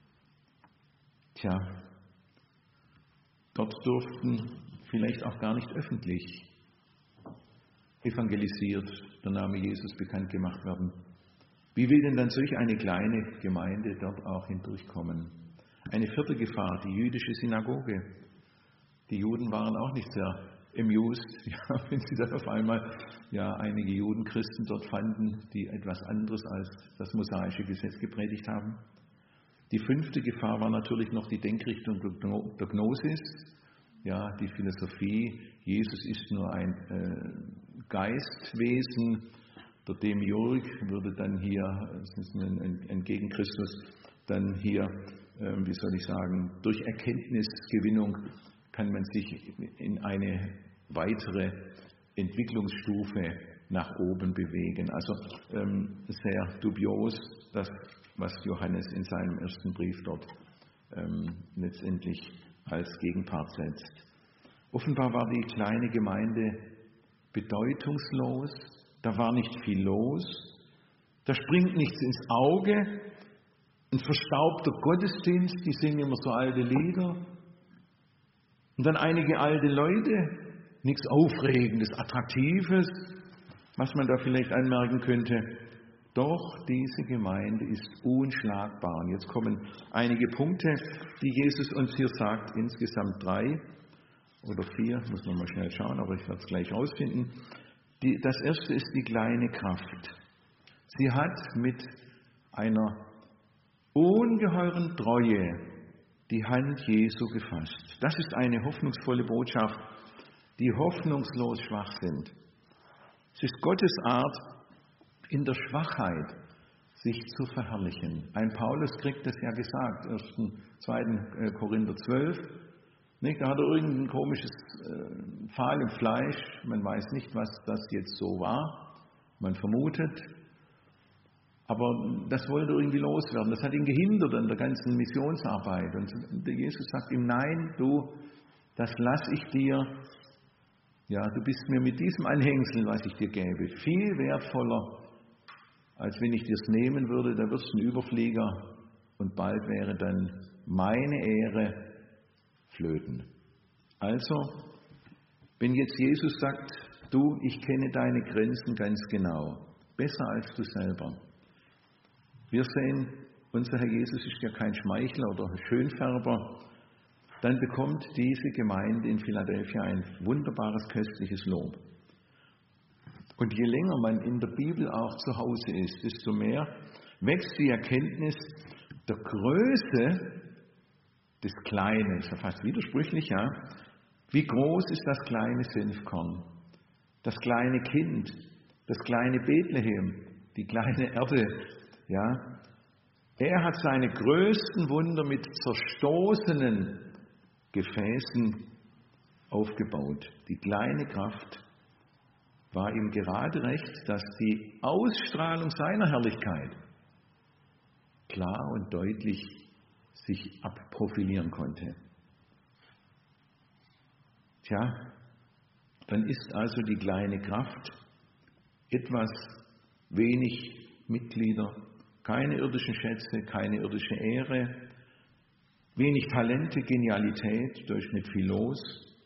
Dort durften vielleicht auch gar nicht öffentlich evangelisiert, der Name Jesus bekannt gemacht werden. Wie will denn dann solch eine kleine Gemeinde dort auch hindurchkommen? Eine vierte Gefahr, die jüdische Synagoge. Die Juden waren auch nicht sehr amused, wenn sie dann auf einmal einige Judenchristen dort fanden, die etwas anderes als das mosaische Gesetz gepredigt haben. Die fünfte Gefahr war natürlich noch die Denkrichtung der Gnosis, die Philosophie, Jesus ist nur ein Geistwesen. Der Demiurg würde dann hier, das ist ein Gegenchristus, dann hier, durch Erkenntnisgewinnung kann man sich in eine weitere Entwicklungsstufe nach oben bewegen. Also sehr dubios, das, was Johannes in seinem ersten Brief dort letztendlich als Gegenpart setzt. Offenbar war die kleine Gemeinde bedeutungslos, da war nicht viel los, da springt nichts ins Auge, ein verstaubter Gottesdienst, die singen immer so alte Lieder und dann einige alte Leute, nichts Aufregendes, Attraktives, was man da vielleicht anmerken könnte. Doch diese Gemeinde ist unschlagbar. Und jetzt kommen einige Punkte, die Jesus uns hier sagt, insgesamt 3 oder 4, muss man mal schnell schauen, aber ich werde es gleich rausfinden. Das erste ist die kleine Kraft. Sie hat mit einer ungeheuren Treue die Hand Jesu gefasst. Das ist eine hoffnungsvolle Botschaft, die hoffnungslos schwach sind. Es ist Gottes Art, in der Schwachheit sich zu verherrlichen. Ein Paulus kriegt das ja gesagt, 2. Korinther 12. Nicht? Da hat er irgendein komisches Pfahl im Fleisch. Man weiß nicht, was das jetzt so war. Man vermutet. Aber das wollte er irgendwie loswerden. Das hat ihn gehindert an der ganzen Missionsarbeit. Und Jesus sagt ihm, nein, das lasse ich dir. Du bist mir mit diesem Anhängsel, was ich dir gebe, viel wertvoller, als wenn ich dir es nehmen würde. Da wirst du ein Überflieger und bald wäre dann meine Ehre flöten. Also, wenn jetzt Jesus sagt, ich kenne deine Grenzen ganz genau, besser als du selber. Wir sehen, unser Herr Jesus ist ja kein Schmeichler oder Schönfärber. Dann bekommt diese Gemeinde in Philadelphia ein wunderbares, köstliches Lob. Und je länger man in der Bibel auch zu Hause ist, desto mehr wächst die Erkenntnis der Größe des Kleinen. Das ist ja fast widersprüchlich, Wie groß ist das kleine Senfkorn, das kleine Kind, das kleine Bethlehem, die kleine Erde, Er hat seine größten Wunder mit zerstoßenen Gefäßen aufgebaut. Die kleine Kraft war ihm gerade recht, dass die Ausstrahlung seiner Herrlichkeit klar und deutlich sich abprofilieren konnte. Dann ist also die kleine Kraft etwas wenig Mitglieder, keine irdischen Schätze, keine irdische Ehre, wenig Talente, Genialität, da ist nicht viel los.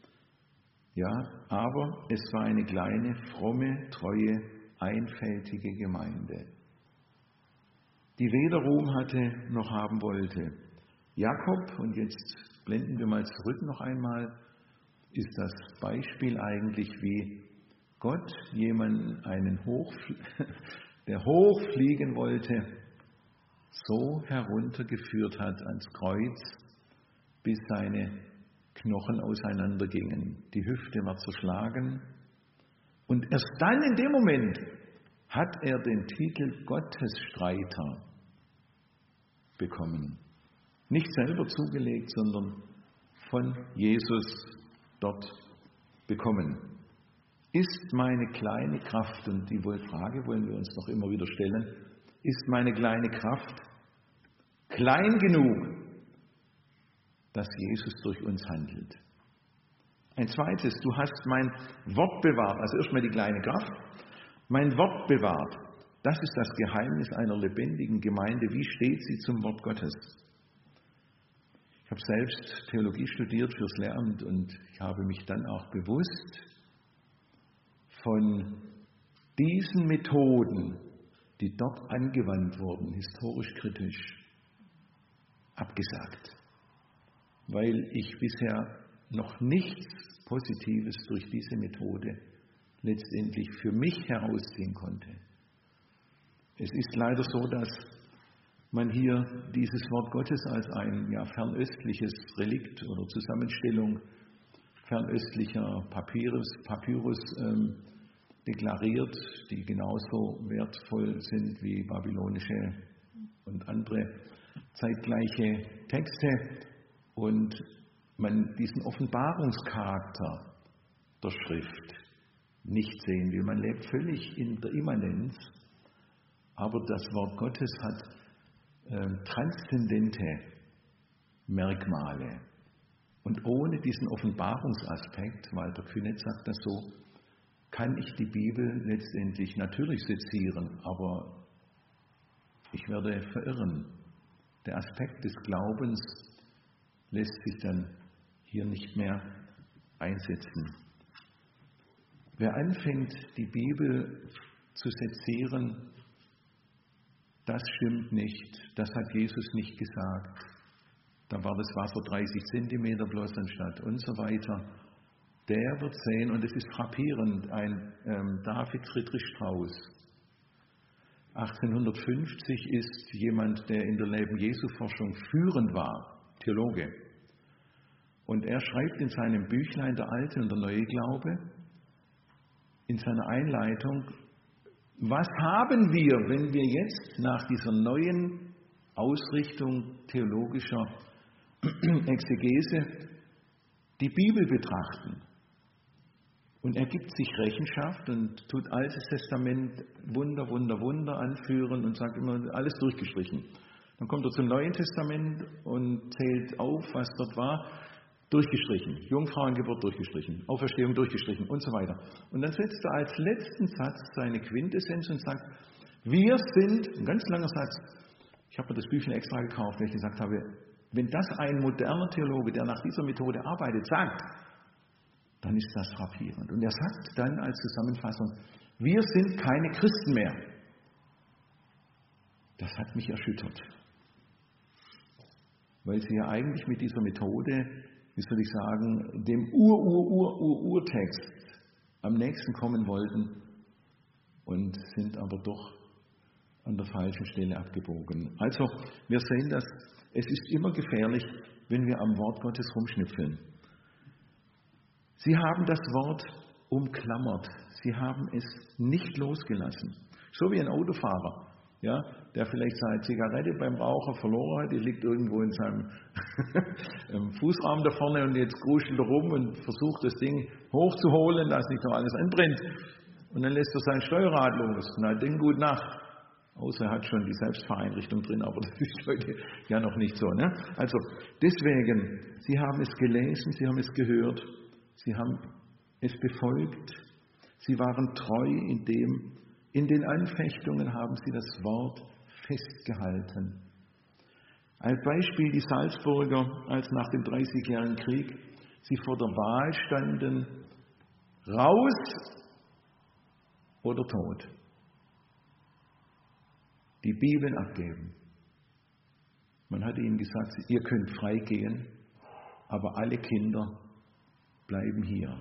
Aber es war eine kleine, fromme, treue, einfältige Gemeinde, die weder Ruhm hatte noch haben wollte. Jakob, und jetzt blenden wir mal zurück noch einmal, ist das Beispiel eigentlich, wie Gott jemanden, der hochfliegen wollte, so heruntergeführt hat ans Kreuz, bis seine Knochen auseinandergingen. Die Hüfte war zerschlagen. Und erst dann in dem Moment hat er den Titel Gottesstreiter bekommen. Nicht selber zugelegt, sondern von Jesus dort bekommen. Ist meine kleine Kraft, und die Frage wollen wir uns noch immer wieder stellen, ist meine kleine Kraft klein genug, dass Jesus durch uns handelt? Ein zweites, du hast mein Wort bewahrt, also erstmal die kleine Kraft, mein Wort bewahrt. Das ist das Geheimnis einer lebendigen Gemeinde. Wie steht sie zum Wort Gottes? Ich habe selbst Theologie studiert fürs Lehramt und ich habe mich dann auch bewusst von diesen Methoden, die dort angewandt wurden, historisch kritisch, abgesagt. Weil ich bisher noch nichts Positives durch diese Methode letztendlich für mich herausziehen konnte. Es ist leider so, dass man hier dieses Wort Gottes als ein fernöstliches Relikt oder Zusammenstellung fernöstlicher Papyrus deklariert, die genauso wertvoll sind wie babylonische und andere zeitgleiche Texte, und man diesen Offenbarungscharakter der Schrift nicht sehen will. Man lebt völlig in der Immanenz, aber das Wort Gottes hat transzendente Merkmale. Und ohne diesen Offenbarungsaspekt, Walter Künneth sagt das so, kann ich die Bibel letztendlich natürlich sezieren, aber ich werde verirren. Der Aspekt des Glaubens lässt sich dann hier nicht mehr einsetzen. Wer anfängt, die Bibel zu sezieren, das stimmt nicht, das hat Jesus nicht gesagt. Da war das Wasser 30 Zentimeter bloß anstatt und so weiter. Der wird sehen, und es ist frappierend, ein David Friedrich Strauß. 1850 ist jemand, der in der Leben-Jesu-Forschung führend war, Theologe. Und er schreibt in seinem Büchlein Der alte und der neue Glaube, in seiner Einleitung, was haben wir, wenn wir jetzt nach dieser neuen Ausrichtung theologischer Exegese die Bibel betrachten? Und er gibt sich Rechenschaft und tut Altes Testament Wunder, Wunder, Wunder anführen und sagt immer, alles durchgestrichen. Dann kommt er zum Neuen Testament und zählt auf, was dort war, durchgestrichen. Jungfrauengeburt durchgestrichen, Auferstehung durchgestrichen und so weiter. Und dann setzt er als letzten Satz seine Quintessenz und sagt, wir sind, ein ganz langer Satz, ich habe mir das Büchlein extra gekauft, weil ich gesagt habe, wenn das ein moderner Theologe, der nach dieser Methode arbeitet, sagt, dann ist das frappierend. Und er sagt dann als Zusammenfassung, wir sind keine Christen mehr. Das hat mich erschüttert. Weil sie ja eigentlich mit dieser Methode, wie soll ich sagen, dem Urtext am nächsten kommen wollten und sind aber doch an der falschen Stelle abgebogen. Also, wir sehen das, es ist immer gefährlich, wenn wir am Wort Gottes rumschnüffeln. Sie haben das Wort umklammert. Sie haben es nicht losgelassen. So wie ein Autofahrer, ja, der vielleicht seine Zigarette beim Raucher verloren hat. Die liegt irgendwo in seinem Fußraum da vorne und jetzt gruschelt er rum und versucht das Ding hochzuholen, dass nicht noch alles anbrennt. Und dann lässt er sein Steuerrad los. Na, den gut nach. Außer er hat schon die Selbstfahreinrichtung drin, aber das ist heute ja noch nicht so. Ne? Also deswegen, Sie haben es gelesen, Sie haben es gehört, Sie haben es befolgt, Sie waren treu in den Anfechtungen haben Sie das Wort festgehalten. Als Beispiel die Salzburger, als nach dem 30-jährigen Krieg sie vor der Wahl standen, raus oder tot. Die Bibeln abgeben. Man hatte ihnen gesagt, ihr könnt frei gehen, aber alle Kinder bleiben hier.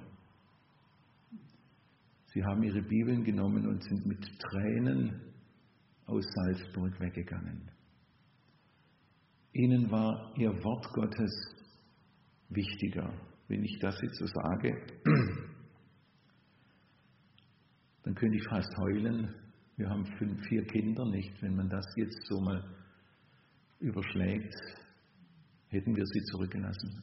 Sie haben ihre Bibeln genommen und sind mit Tränen aus Salzburg weggegangen. Ihnen war ihr Wort Gottes wichtiger. Wenn ich das jetzt so sage, dann könnte ich fast heulen. Wir haben 4 Kinder, nicht? Wenn man das jetzt so mal überschlägt, hätten wir sie zurückgelassen.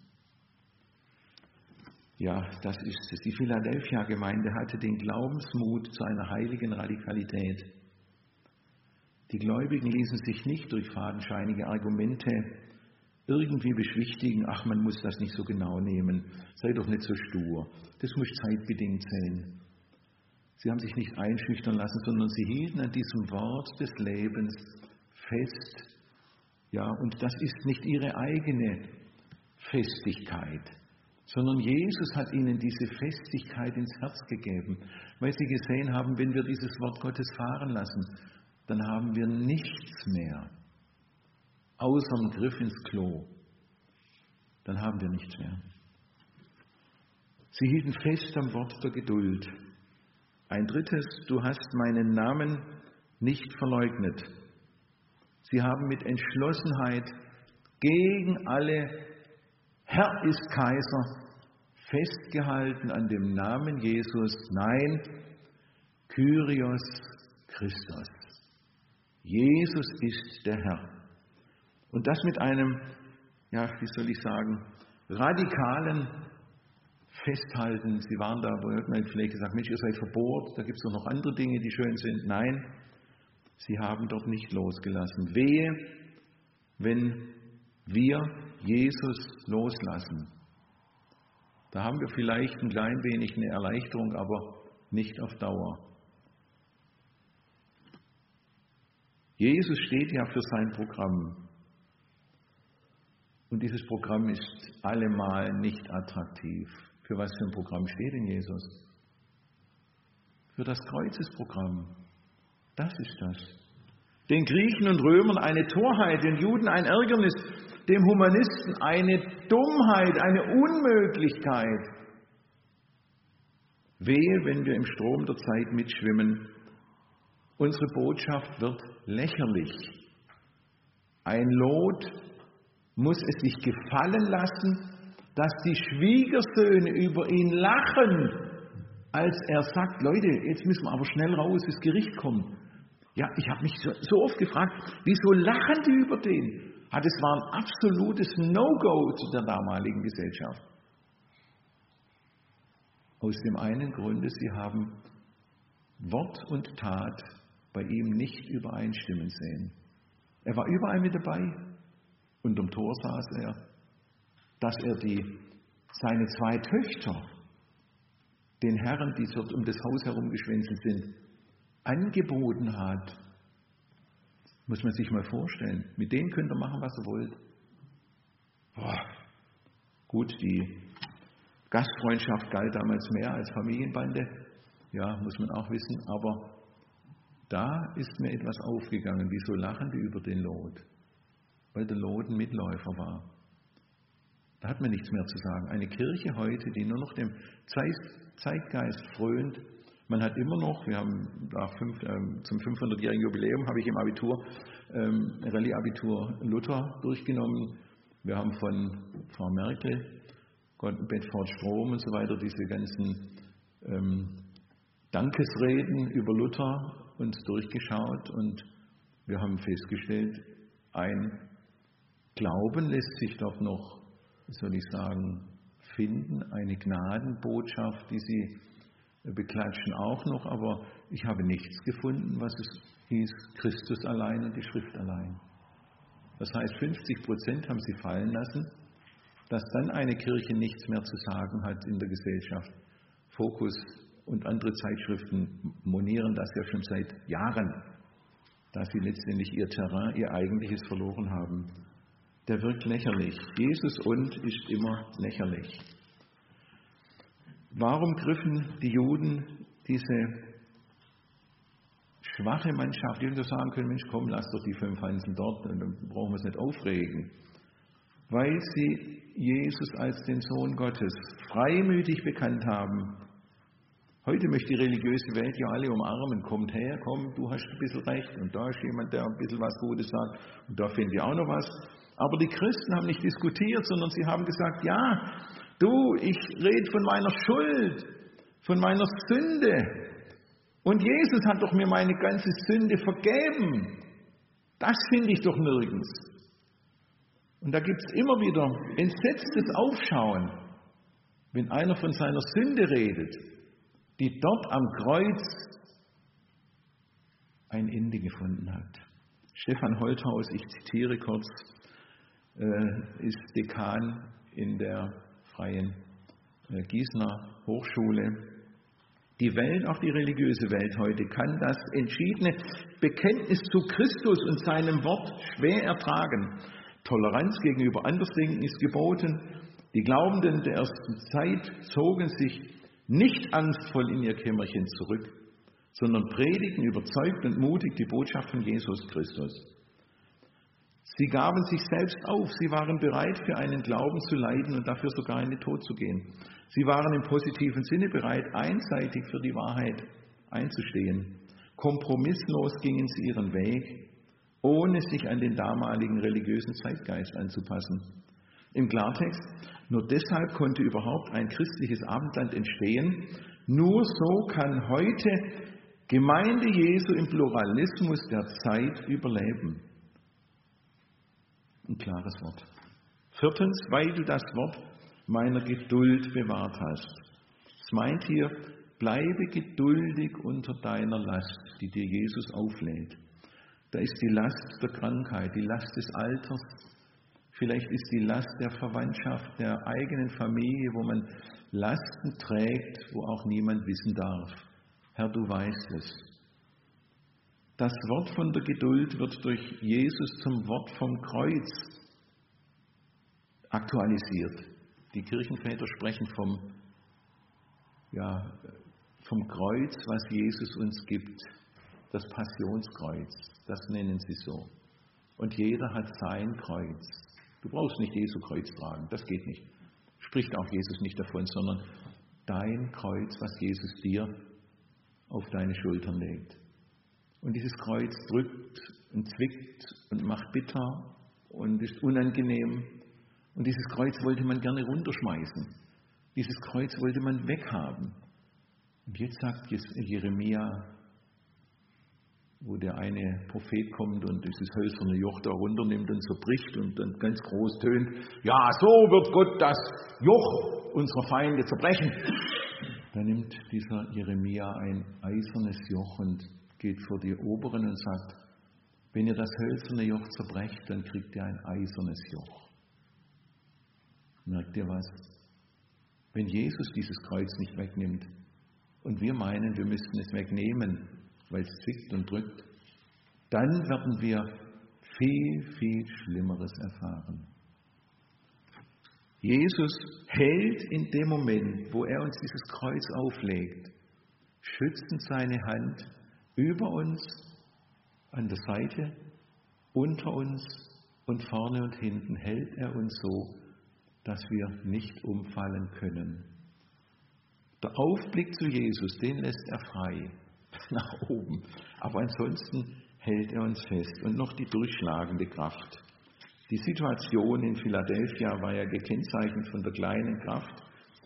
Ja, das ist es. Die Philadelphia-Gemeinde hatte den Glaubensmut zu einer heiligen Radikalität. Die Gläubigen ließen sich nicht durch fadenscheinige Argumente irgendwie beschwichtigen, ach, man muss das nicht so genau nehmen, sei doch nicht so stur, das muss zeitbedingt sein. Sie haben sich nicht einschüchtern lassen, sondern sie hielten an diesem Wort des Lebens fest. Ja, und das ist nicht ihre eigene Festigkeit, sondern Jesus hat ihnen diese Festigkeit ins Herz gegeben, weil sie gesehen haben, wenn wir dieses Wort Gottes fahren lassen, dann haben wir nichts mehr, außer dem Griff ins Klo. Dann haben wir nichts mehr. Sie hielten fest am Wort der Geduld. Ein drittes, du hast meinen Namen nicht verleugnet. Sie haben mit Entschlossenheit gegen alle Herr ist Kaiser festgehalten an dem Namen Jesus. Nein, Kyrios Christus. Jesus ist der Herr. Und das mit einem, ja, wie soll ich sagen, radikalen Festhalten. Sie waren da, wo man vielleicht gesagt, Mensch, ihr seid verbohrt, da gibt es doch noch andere Dinge, die schön sind. Nein, sie haben dort nicht losgelassen. Wehe, wenn wir Jesus loslassen. Da haben wir vielleicht ein klein wenig eine Erleichterung, aber nicht auf Dauer. Jesus steht ja für sein Programm. Und dieses Programm ist allemal nicht attraktiv. Für was für ein Programm steht denn Jesus? Für das Kreuzesprogramm. Das ist das. Den Griechen und Römern eine Torheit, den Juden ein Ärgernis, dem Humanisten eine Dummheit, eine Unmöglichkeit. Wehe, wenn wir im Strom der Zeit mitschwimmen. Unsere Botschaft wird lächerlich. Ein Lot muss es sich gefallen lassen, dass die Schwiegersöhne über ihn lachen, als er sagt, Leute, jetzt müssen wir aber schnell raus, das Gericht kommt. Ja, ich habe mich so oft gefragt, wieso lachen die über den? Das war ein absolutes No-Go zu der damaligen Gesellschaft. Aus dem einen Grunde, sie haben Wort und Tat bei ihm nicht übereinstimmen sehen. Er war überall mit dabei. Unterm Tor saß er, dass er seine 2 Töchter, den Herren, die dort um das Haus herumgeschwänzelt sind, angeboten hat. Muss man sich mal vorstellen. Mit denen könnt ihr machen, was ihr wollt. Gut, die Gastfreundschaft galt damals mehr als Familienbande. Ja, muss man auch wissen. Aber da ist mir etwas aufgegangen. Wieso lachen die über den Lot? Weil der Lot ein Mitläufer war. Da hat man nichts mehr zu sagen. Eine Kirche heute, die nur noch dem Zeitgeist frönt. Man hat immer noch, wir haben da zum 500-jährigen Jubiläum, habe ich im Abitur, Rallye-Abitur Luther durchgenommen. Wir haben von Frau Merkel, Bedford Strom und so weiter, diese ganzen Dankesreden über Luther uns durchgeschaut und wir haben festgestellt, ein Glauben lässt sich doch noch, wie soll ich sagen, finden, eine Gnadenbotschaft, die sie beklatschen auch noch, aber ich habe nichts gefunden, was es hieß, Christus allein und die Schrift allein. Das heißt, 50% haben sie fallen lassen, dass dann eine Kirche nichts mehr zu sagen hat in der Gesellschaft. Fokus und andere Zeitschriften monieren das ja schon seit Jahren, dass sie letztendlich ihr Terrain, ihr eigentliches verloren haben. Der wirkt lächerlich. Jesus und ist immer lächerlich. Warum griffen die Juden diese schwache Mannschaft, die wir sagen können, Mensch, komm, lass doch die 5 Hansen dort, dann brauchen wir es nicht aufregen. Weil sie Jesus als den Sohn Gottes freimütig bekannt haben. Heute möchte die religiöse Welt ja alle umarmen. Kommt her, komm, du hast ein bisschen recht und da ist jemand, der ein bisschen was Gutes sagt und da finden wir auch noch was. Aber die Christen haben nicht diskutiert, sondern sie haben gesagt, ja, du, ich rede von meiner Schuld, von meiner Sünde. Und Jesus hat doch mir meine ganze Sünde vergeben. Das finde ich doch nirgends. Und da gibt es immer wieder entsetztes Aufschauen, wenn einer von seiner Sünde redet, die dort am Kreuz ein Ende gefunden hat. Stefan Holthaus, ich zitiere kurz, ist Dekan in der Freien Gießener Hochschule. Die Welt, auch die religiöse Welt heute, kann das entschiedene Bekenntnis zu Christus und seinem Wort schwer ertragen. Toleranz gegenüber Andersdenken ist geboten. Die Glaubenden der ersten Zeit zogen sich nicht angstvoll in ihr Kämmerchen zurück, sondern predigten überzeugt und mutig die Botschaft von Jesus Christus. Sie gaben sich selbst auf, sie waren bereit, für einen Glauben zu leiden und dafür sogar in den Tod zu gehen. Sie waren im positiven Sinne bereit, einseitig für die Wahrheit einzustehen. Kompromisslos gingen sie ihren Weg, ohne sich an den damaligen religiösen Zeitgeist anzupassen. Im Klartext, nur deshalb konnte überhaupt ein christliches Abendland entstehen. Nur so kann heute Gemeinde Jesu im Pluralismus der Zeit überleben. Ein klares Wort. 4. Weil du das Wort meiner Geduld bewahrt hast. Es meint hier, bleibe geduldig unter deiner Last, die dir Jesus auflädt. Da ist die Last der Krankheit, die Last des Alters, vielleicht ist die Last der Verwandtschaft, der eigenen Familie, wo man Lasten trägt, wo auch niemand wissen darf. Herr, du weißt es. Das Wort von der Geduld wird durch Jesus zum Wort vom Kreuz aktualisiert. Die Kirchenväter sprechen vom Kreuz, was Jesus uns gibt. Das Passionskreuz, das nennen sie so. Und jeder hat sein Kreuz. Du brauchst nicht Jesu Kreuz tragen, das geht nicht. Spricht auch Jesus nicht davon, sondern dein Kreuz, was Jesus dir auf deine Schultern legt. Und dieses Kreuz drückt und zwickt und macht bitter und ist unangenehm. Und dieses Kreuz wollte man gerne runterschmeißen. Dieses Kreuz wollte man weghaben. Und jetzt sagt Jeremia, wo der eine Prophet kommt und dieses hölzerne Joch da runternimmt und zerbricht und dann ganz groß tönt, ja, so wird Gott das Joch unserer Feinde zerbrechen. Da nimmt dieser Jeremia ein eisernes Joch und geht vor die Oberen und sagt, wenn ihr das hölzerne Joch zerbrecht, dann kriegt ihr ein eisernes Joch. Merkt ihr was? Wenn Jesus dieses Kreuz nicht wegnimmt und wir meinen, wir müssten es wegnehmen, weil es zwickt und drückt, dann werden wir viel, viel Schlimmeres erfahren. Jesus hält in dem Moment, wo er uns dieses Kreuz auflegt, schützend seine Hand über uns, an der Seite, unter uns und vorne und hinten hält er uns so, dass wir nicht umfallen können. Der Aufblick zu Jesus, den lässt er frei nach oben. Aber ansonsten hält er uns fest. Und noch die durchschlagende Kraft. Die Situation in Philadelphia war ja gekennzeichnet von der kleinen Kraft.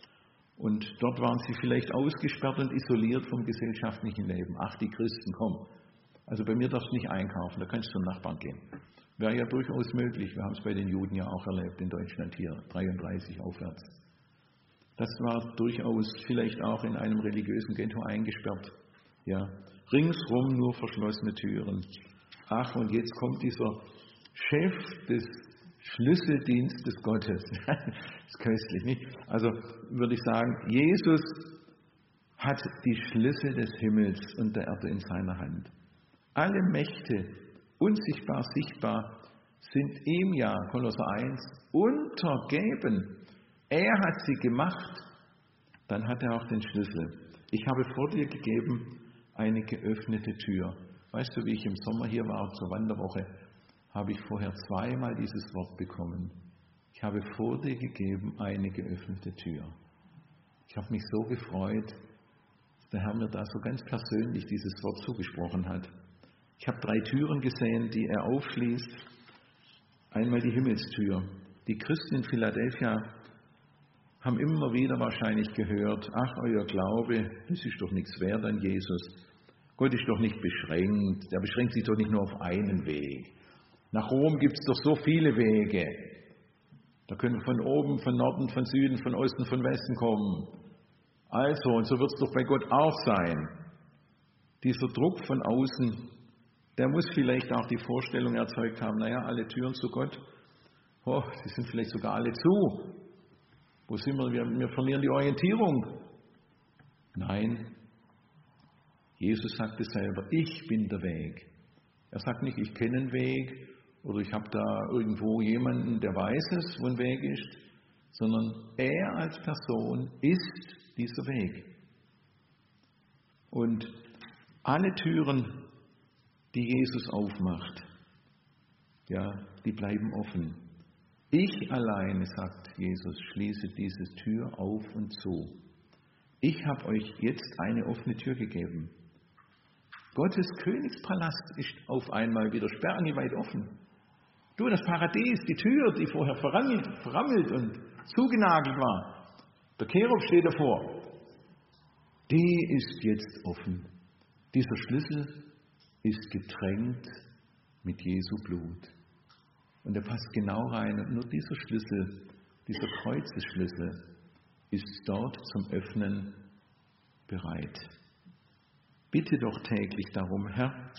Und dort waren sie vielleicht ausgesperrt und isoliert vom gesellschaftlichen Leben. Ach, die Christen, komm. Also bei mir darfst du nicht einkaufen, da kannst du zum Nachbarn gehen. Wäre ja durchaus möglich. Wir haben es bei den Juden ja auch erlebt in Deutschland hier, 33 aufwärts. Das war durchaus vielleicht auch in einem religiösen Ghetto eingesperrt. Ja, ringsrum nur verschlossene Türen. Ach, und jetzt kommt dieser Chef des Schlüsseldienstes Gottes. Das ist köstlich, nicht? Also würde ich sagen, Jesus hat die Schlüssel des Himmels und der Erde in seiner Hand. Alle Mächte, unsichtbar, sichtbar, sind ihm ja, Kolosser 1, untergeben. Er hat sie gemacht, dann hat er auch den Schlüssel. Ich habe vor dir gegeben eine geöffnete Tür. Weißt du, wie ich im Sommer hier war zur Wanderwoche, habe ich vorher zweimal dieses Wort bekommen. Ich habe vor dir gegeben eine geöffnete Tür. Ich habe mich so gefreut, dass der Herr mir da so ganz persönlich dieses Wort zugesprochen hat. Ich habe 3 Türen gesehen, die er aufschließt. Einmal die Himmelstür. Die Christen in Philadelphia haben immer wieder wahrscheinlich gehört, ach, euer Glaube, das ist doch nichts wert an Jesus. Gott ist doch nicht beschränkt. Er beschränkt sich doch nicht nur auf einen Weg. Nach Rom gibt es doch so viele Wege. Da können wir von oben, von Norden, von Süden, von Osten, von Westen kommen. Also, und so wird es doch bei Gott auch sein. Dieser Druck von außen, der muss vielleicht auch die Vorstellung erzeugt haben, naja, alle Türen zu Gott, sie sind vielleicht sogar alle zu. Wo sind wir? Wir verlieren die Orientierung. Nein, Jesus sagte selber, ich bin der Weg. Er sagt nicht, ich kenne einen Weg oder ich habe da irgendwo jemanden, der weiß es, wo ein Weg ist, sondern er als Person ist dieser Weg. Und alle Türen, die Jesus aufmacht, ja, die bleiben offen. Ich alleine, sagt Jesus, schließe diese Tür auf und zu. Ich habe euch jetzt eine offene Tür gegeben. Gottes Königspalast ist auf einmal wieder sperrangelweit offen. Du, das Paradies, die Tür, die vorher verrammelt und zugenagelt war, der Cherub steht davor, die ist jetzt offen. Dieser Schlüssel ist getränkt mit Jesu Blut. Und er passt genau rein. Und nur dieser Schlüssel, dieser Kreuzesschlüssel, ist dort zum Öffnen bereit. Bitte doch täglich darum, Herr,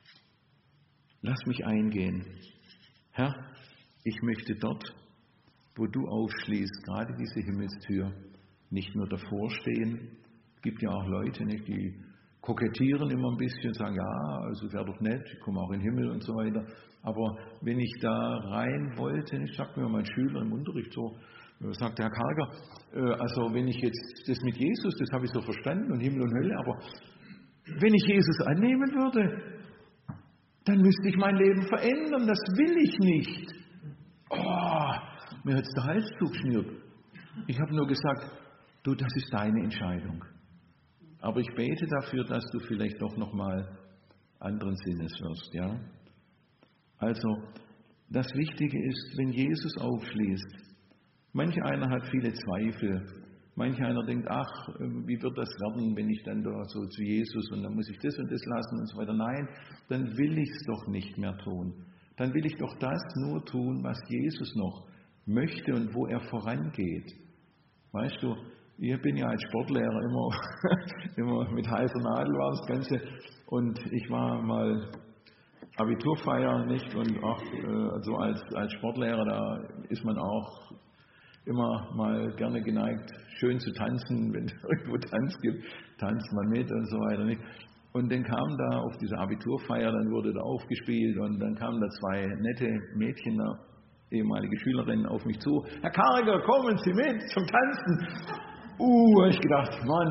lass mich eingehen. Herr, ich möchte dort, wo du aufschließt, gerade diese Himmelstür, nicht nur davor stehen. Es gibt ja auch Leute, nicht, die kokettieren immer ein bisschen, sagen, ja, also wäre doch nett, ich komme auch in den Himmel und so weiter. Aber wenn ich da rein wollte, ich sag mir mein Schüler im Unterricht so, sagt der Herr Karger, also wenn ich jetzt das mit Jesus, das habe ich so verstanden und Himmel und Hölle, aber wenn ich Jesus annehmen würde, dann müsste ich mein Leben verändern, das will ich nicht. Mir hat es der Hals zugeschnürt. Ich habe nur gesagt, du, das ist deine Entscheidung. Aber ich bete dafür, dass du vielleicht doch nochmal anderen Sinnes wirst, ja? Also, das Wichtige ist, wenn Jesus aufschließt, manch einer hat viele Zweifel, manch einer denkt, ach, wie wird das werden, wenn ich dann da so zu Jesus und dann muss ich das und das lassen und so weiter. Nein, dann will ich es doch nicht mehr tun. Dann will ich doch das nur tun, was Jesus noch möchte und wo er vorangeht. Weißt du, ich bin ja als Sportlehrer immer mit heißer Nadel war das Ganze und ich war mal Abiturfeier, nicht? Und auch also als Sportlehrer, da ist man auch immer mal gerne geneigt, schön zu tanzen, wenn es irgendwo Tanz gibt, tanzt man mit und so weiter, nicht? Und dann kam da auf diese Abiturfeier, dann wurde da aufgespielt und dann kamen da zwei nette Mädchen, ehemalige Schülerinnen, auf mich zu. Herr Karger, kommen Sie mit zum Tanzen. Habe ich gedacht, Mann,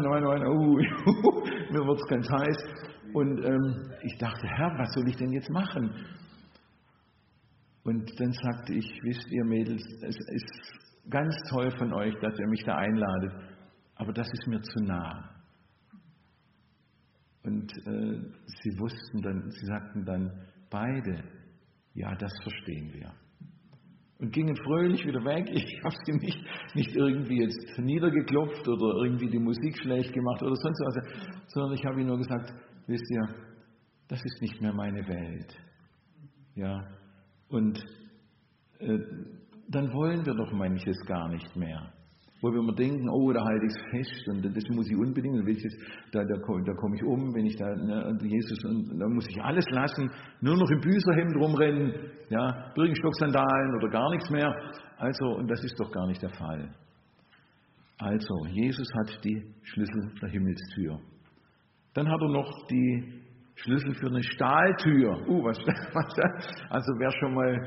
mir wird's ganz heiß. Und ich dachte, Herr, was soll ich denn jetzt machen? Und dann sagte ich, wisst ihr Mädels, es ist ganz toll von euch, dass ihr mich da einladet, aber das ist mir zu nah. Und sie sagten dann beide, ja, das verstehen wir. Und gingen fröhlich wieder weg. Ich habe sie nicht irgendwie jetzt niedergeklopft oder irgendwie die Musik schlecht gemacht oder sonst was, sondern ich habe ihnen nur gesagt, wisst ihr, das ist nicht mehr meine Welt. Ja, und dann wollen wir doch manches gar nicht mehr. Wo wir immer denken, da halte ich es fest und das muss ich unbedingt, und da komme ich um, wenn ich da Jesus, und da muss ich alles lassen, nur noch im Büßerhemd rumrennen, ja, Birkenstock-Sandalen oder gar nichts mehr. Also, und das ist doch gar nicht der Fall. Also, Jesus hat die Schlüssel der Himmelstür. Dann hat er noch die Schlüssel für eine Stahltür. Also wer schon mal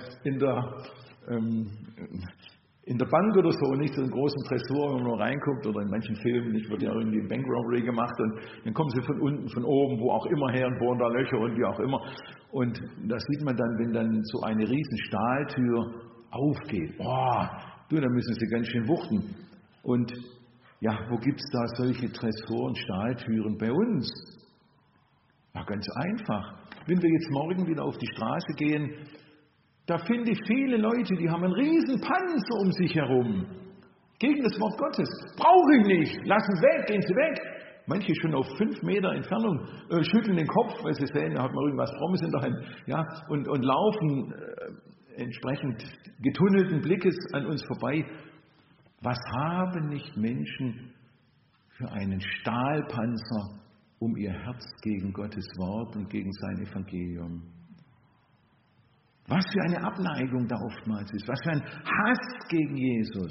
in der Bank oder so, nicht so einen großen Tresor, wenn man reinguckt, oder in manchen Filmen, nicht, wird ja irgendwie ein Bank Robbery gemacht und dann kommen sie von unten, von oben, wo auch immer her und bohren da Löcher und wie auch immer. Und das sieht man dann, wenn dann so eine riesen Stahltür aufgeht. Da müssen sie ganz schön wuchten. Und ja, wo gibt es da solche Tresoren, Stahltüren bei uns? Ja, ganz einfach. Wenn wir jetzt morgen wieder auf die Straße gehen, da finde ich viele Leute, die haben einen riesen Panzer um sich herum. Gegen das Wort Gottes. Brauche ich nicht. Lassen Sie weg, gehen Sie weg. Manche schon auf 5 Meter Entfernung schütteln den Kopf, weil sie sehen, da hat man irgendwas Frommes in der Hand. Ja, und laufen entsprechend getunnelten Blickes an uns vorbei. Was haben nicht Menschen für einen Stahlpanzer um ihr Herz gegen Gottes Wort und gegen sein Evangelium? Was für eine Abneigung da oftmals ist, was für ein Hass gegen Jesus.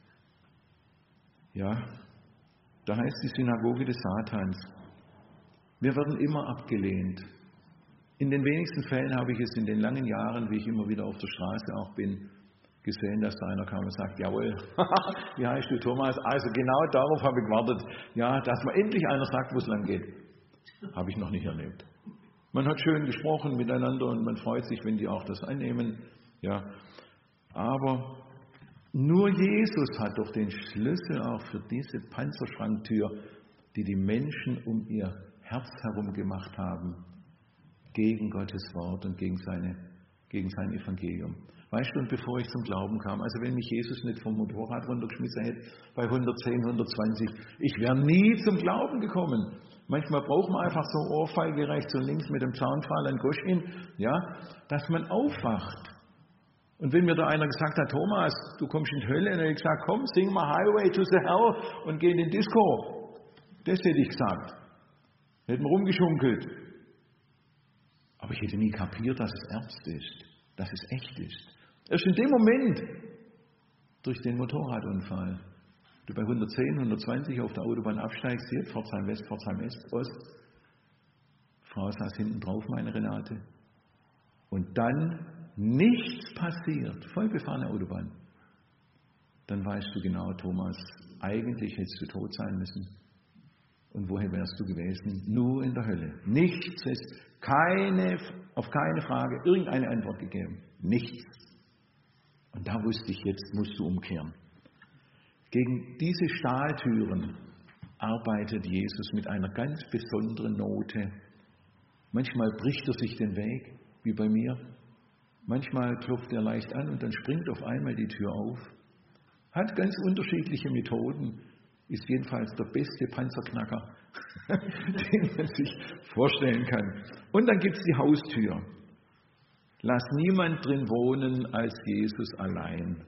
Ja, da heißt die Synagoge des Satans. Wir werden immer abgelehnt. In den wenigsten Fällen habe ich es in den langen Jahren, wie ich immer wieder auf der Straße auch bin, gesehen, dass da einer kam und sagt, jawohl, wie heißt du, Thomas? Also genau darauf habe ich gewartet, ja, dass mal endlich einer sagt, wo es lang geht. Habe ich noch nicht erlebt. Man hat schön gesprochen miteinander und man freut sich, wenn die auch das annehmen. Ja. Aber nur Jesus hat doch den Schlüssel auch für diese Panzerschranktür, die die Menschen um ihr Herz herum gemacht haben, gegen Gottes Wort und gegen sein Evangelium. Weißt du, und bevor ich zum Glauben kam, also wenn mich Jesus nicht vom Motorrad runtergeschmissen hätte, bei 110, 120, ich wäre nie zum Glauben gekommen. Manchmal braucht man einfach so Ohrfeige rechts und links mit dem Zaunpfahl an Goschin, ja, dass man aufwacht. Und wenn mir da einer gesagt hat, Thomas, du kommst in die Hölle, dann hätte ich gesagt, komm, sing mal Highway to the Hell und geh in den Disco. Das hätte ich gesagt. Hätten wir rumgeschunkelt. Aber ich hätte nie kapiert, dass es ernst ist, dass es echt ist. Erst in dem Moment, durch den Motorradunfall, du bei 110, 120 auf der Autobahn absteigst, hier, Pforzheim West, Pforzheim Ost, Frau saß hinten drauf, meine Renate, und dann nichts passiert, voll befahrene Autobahn, dann weißt du genau, Thomas, eigentlich hättest du tot sein müssen. Und woher wärst du gewesen? Nur in der Hölle. Nichts ist, auf keine Frage irgendeine Antwort gegeben. Nichts. Und da wusste ich, jetzt musst du umkehren. Gegen diese Stahltüren arbeitet Jesus mit einer ganz besonderen Note. Manchmal bricht er sich den Weg, wie bei mir. Manchmal klopft er leicht an und dann springt auf einmal die Tür auf. Hat ganz unterschiedliche Methoden. Ist jedenfalls der beste Panzerknacker, den man sich vorstellen kann. Und dann gibt es die Haustür. Lass niemand drin wohnen als Jesus allein.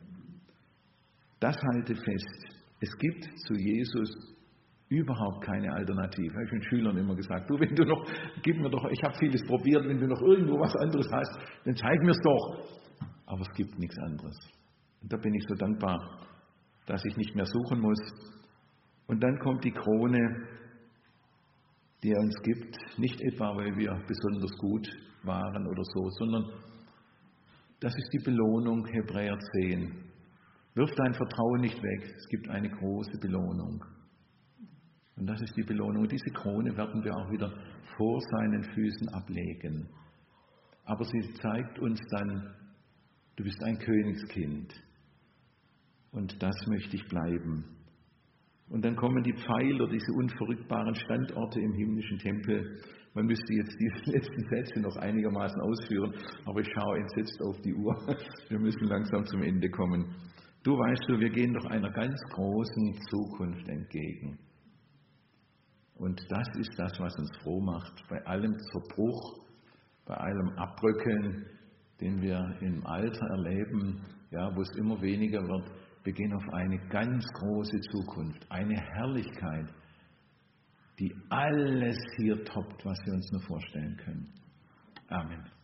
Das halte fest. Es gibt zu Jesus überhaupt keine Alternative. Habe ich den Schülern immer gesagt, du, wenn du noch, gib mir doch, ich habe vieles probiert, wenn du noch irgendwo was anderes hast, dann zeig mir es doch. Aber es gibt nichts anderes. Und da bin ich so dankbar, dass ich nicht mehr suchen muss. Und dann kommt die Krone, die er uns gibt, nicht etwa, weil wir besonders gut waren oder so, sondern das ist die Belohnung, Hebräer 10. Wirf dein Vertrauen nicht weg, es gibt eine große Belohnung. Und das ist die Belohnung. Und diese Krone werden wir auch wieder vor seinen Füßen ablegen. Aber sie zeigt uns dann, du bist ein Königskind. Und das möchte ich bleiben. Und dann kommen die Pfeiler, diese unverrückbaren Standorte im himmlischen Tempel. Man müsste jetzt diese letzten Sätze noch einigermaßen ausführen, aber ich schaue entsetzt auf die Uhr. Wir müssen langsam zum Ende kommen. Du weißt du, wir gehen doch einer ganz großen Zukunft entgegen. Und das ist das, was uns froh macht. Bei allem Zerbruch, bei allem Abrücken, den wir im Alter erleben, ja, wo es immer weniger wird, wir gehen auf eine ganz große Zukunft, eine Herrlichkeit, die alles hier toppt, was wir uns nur vorstellen können. Amen.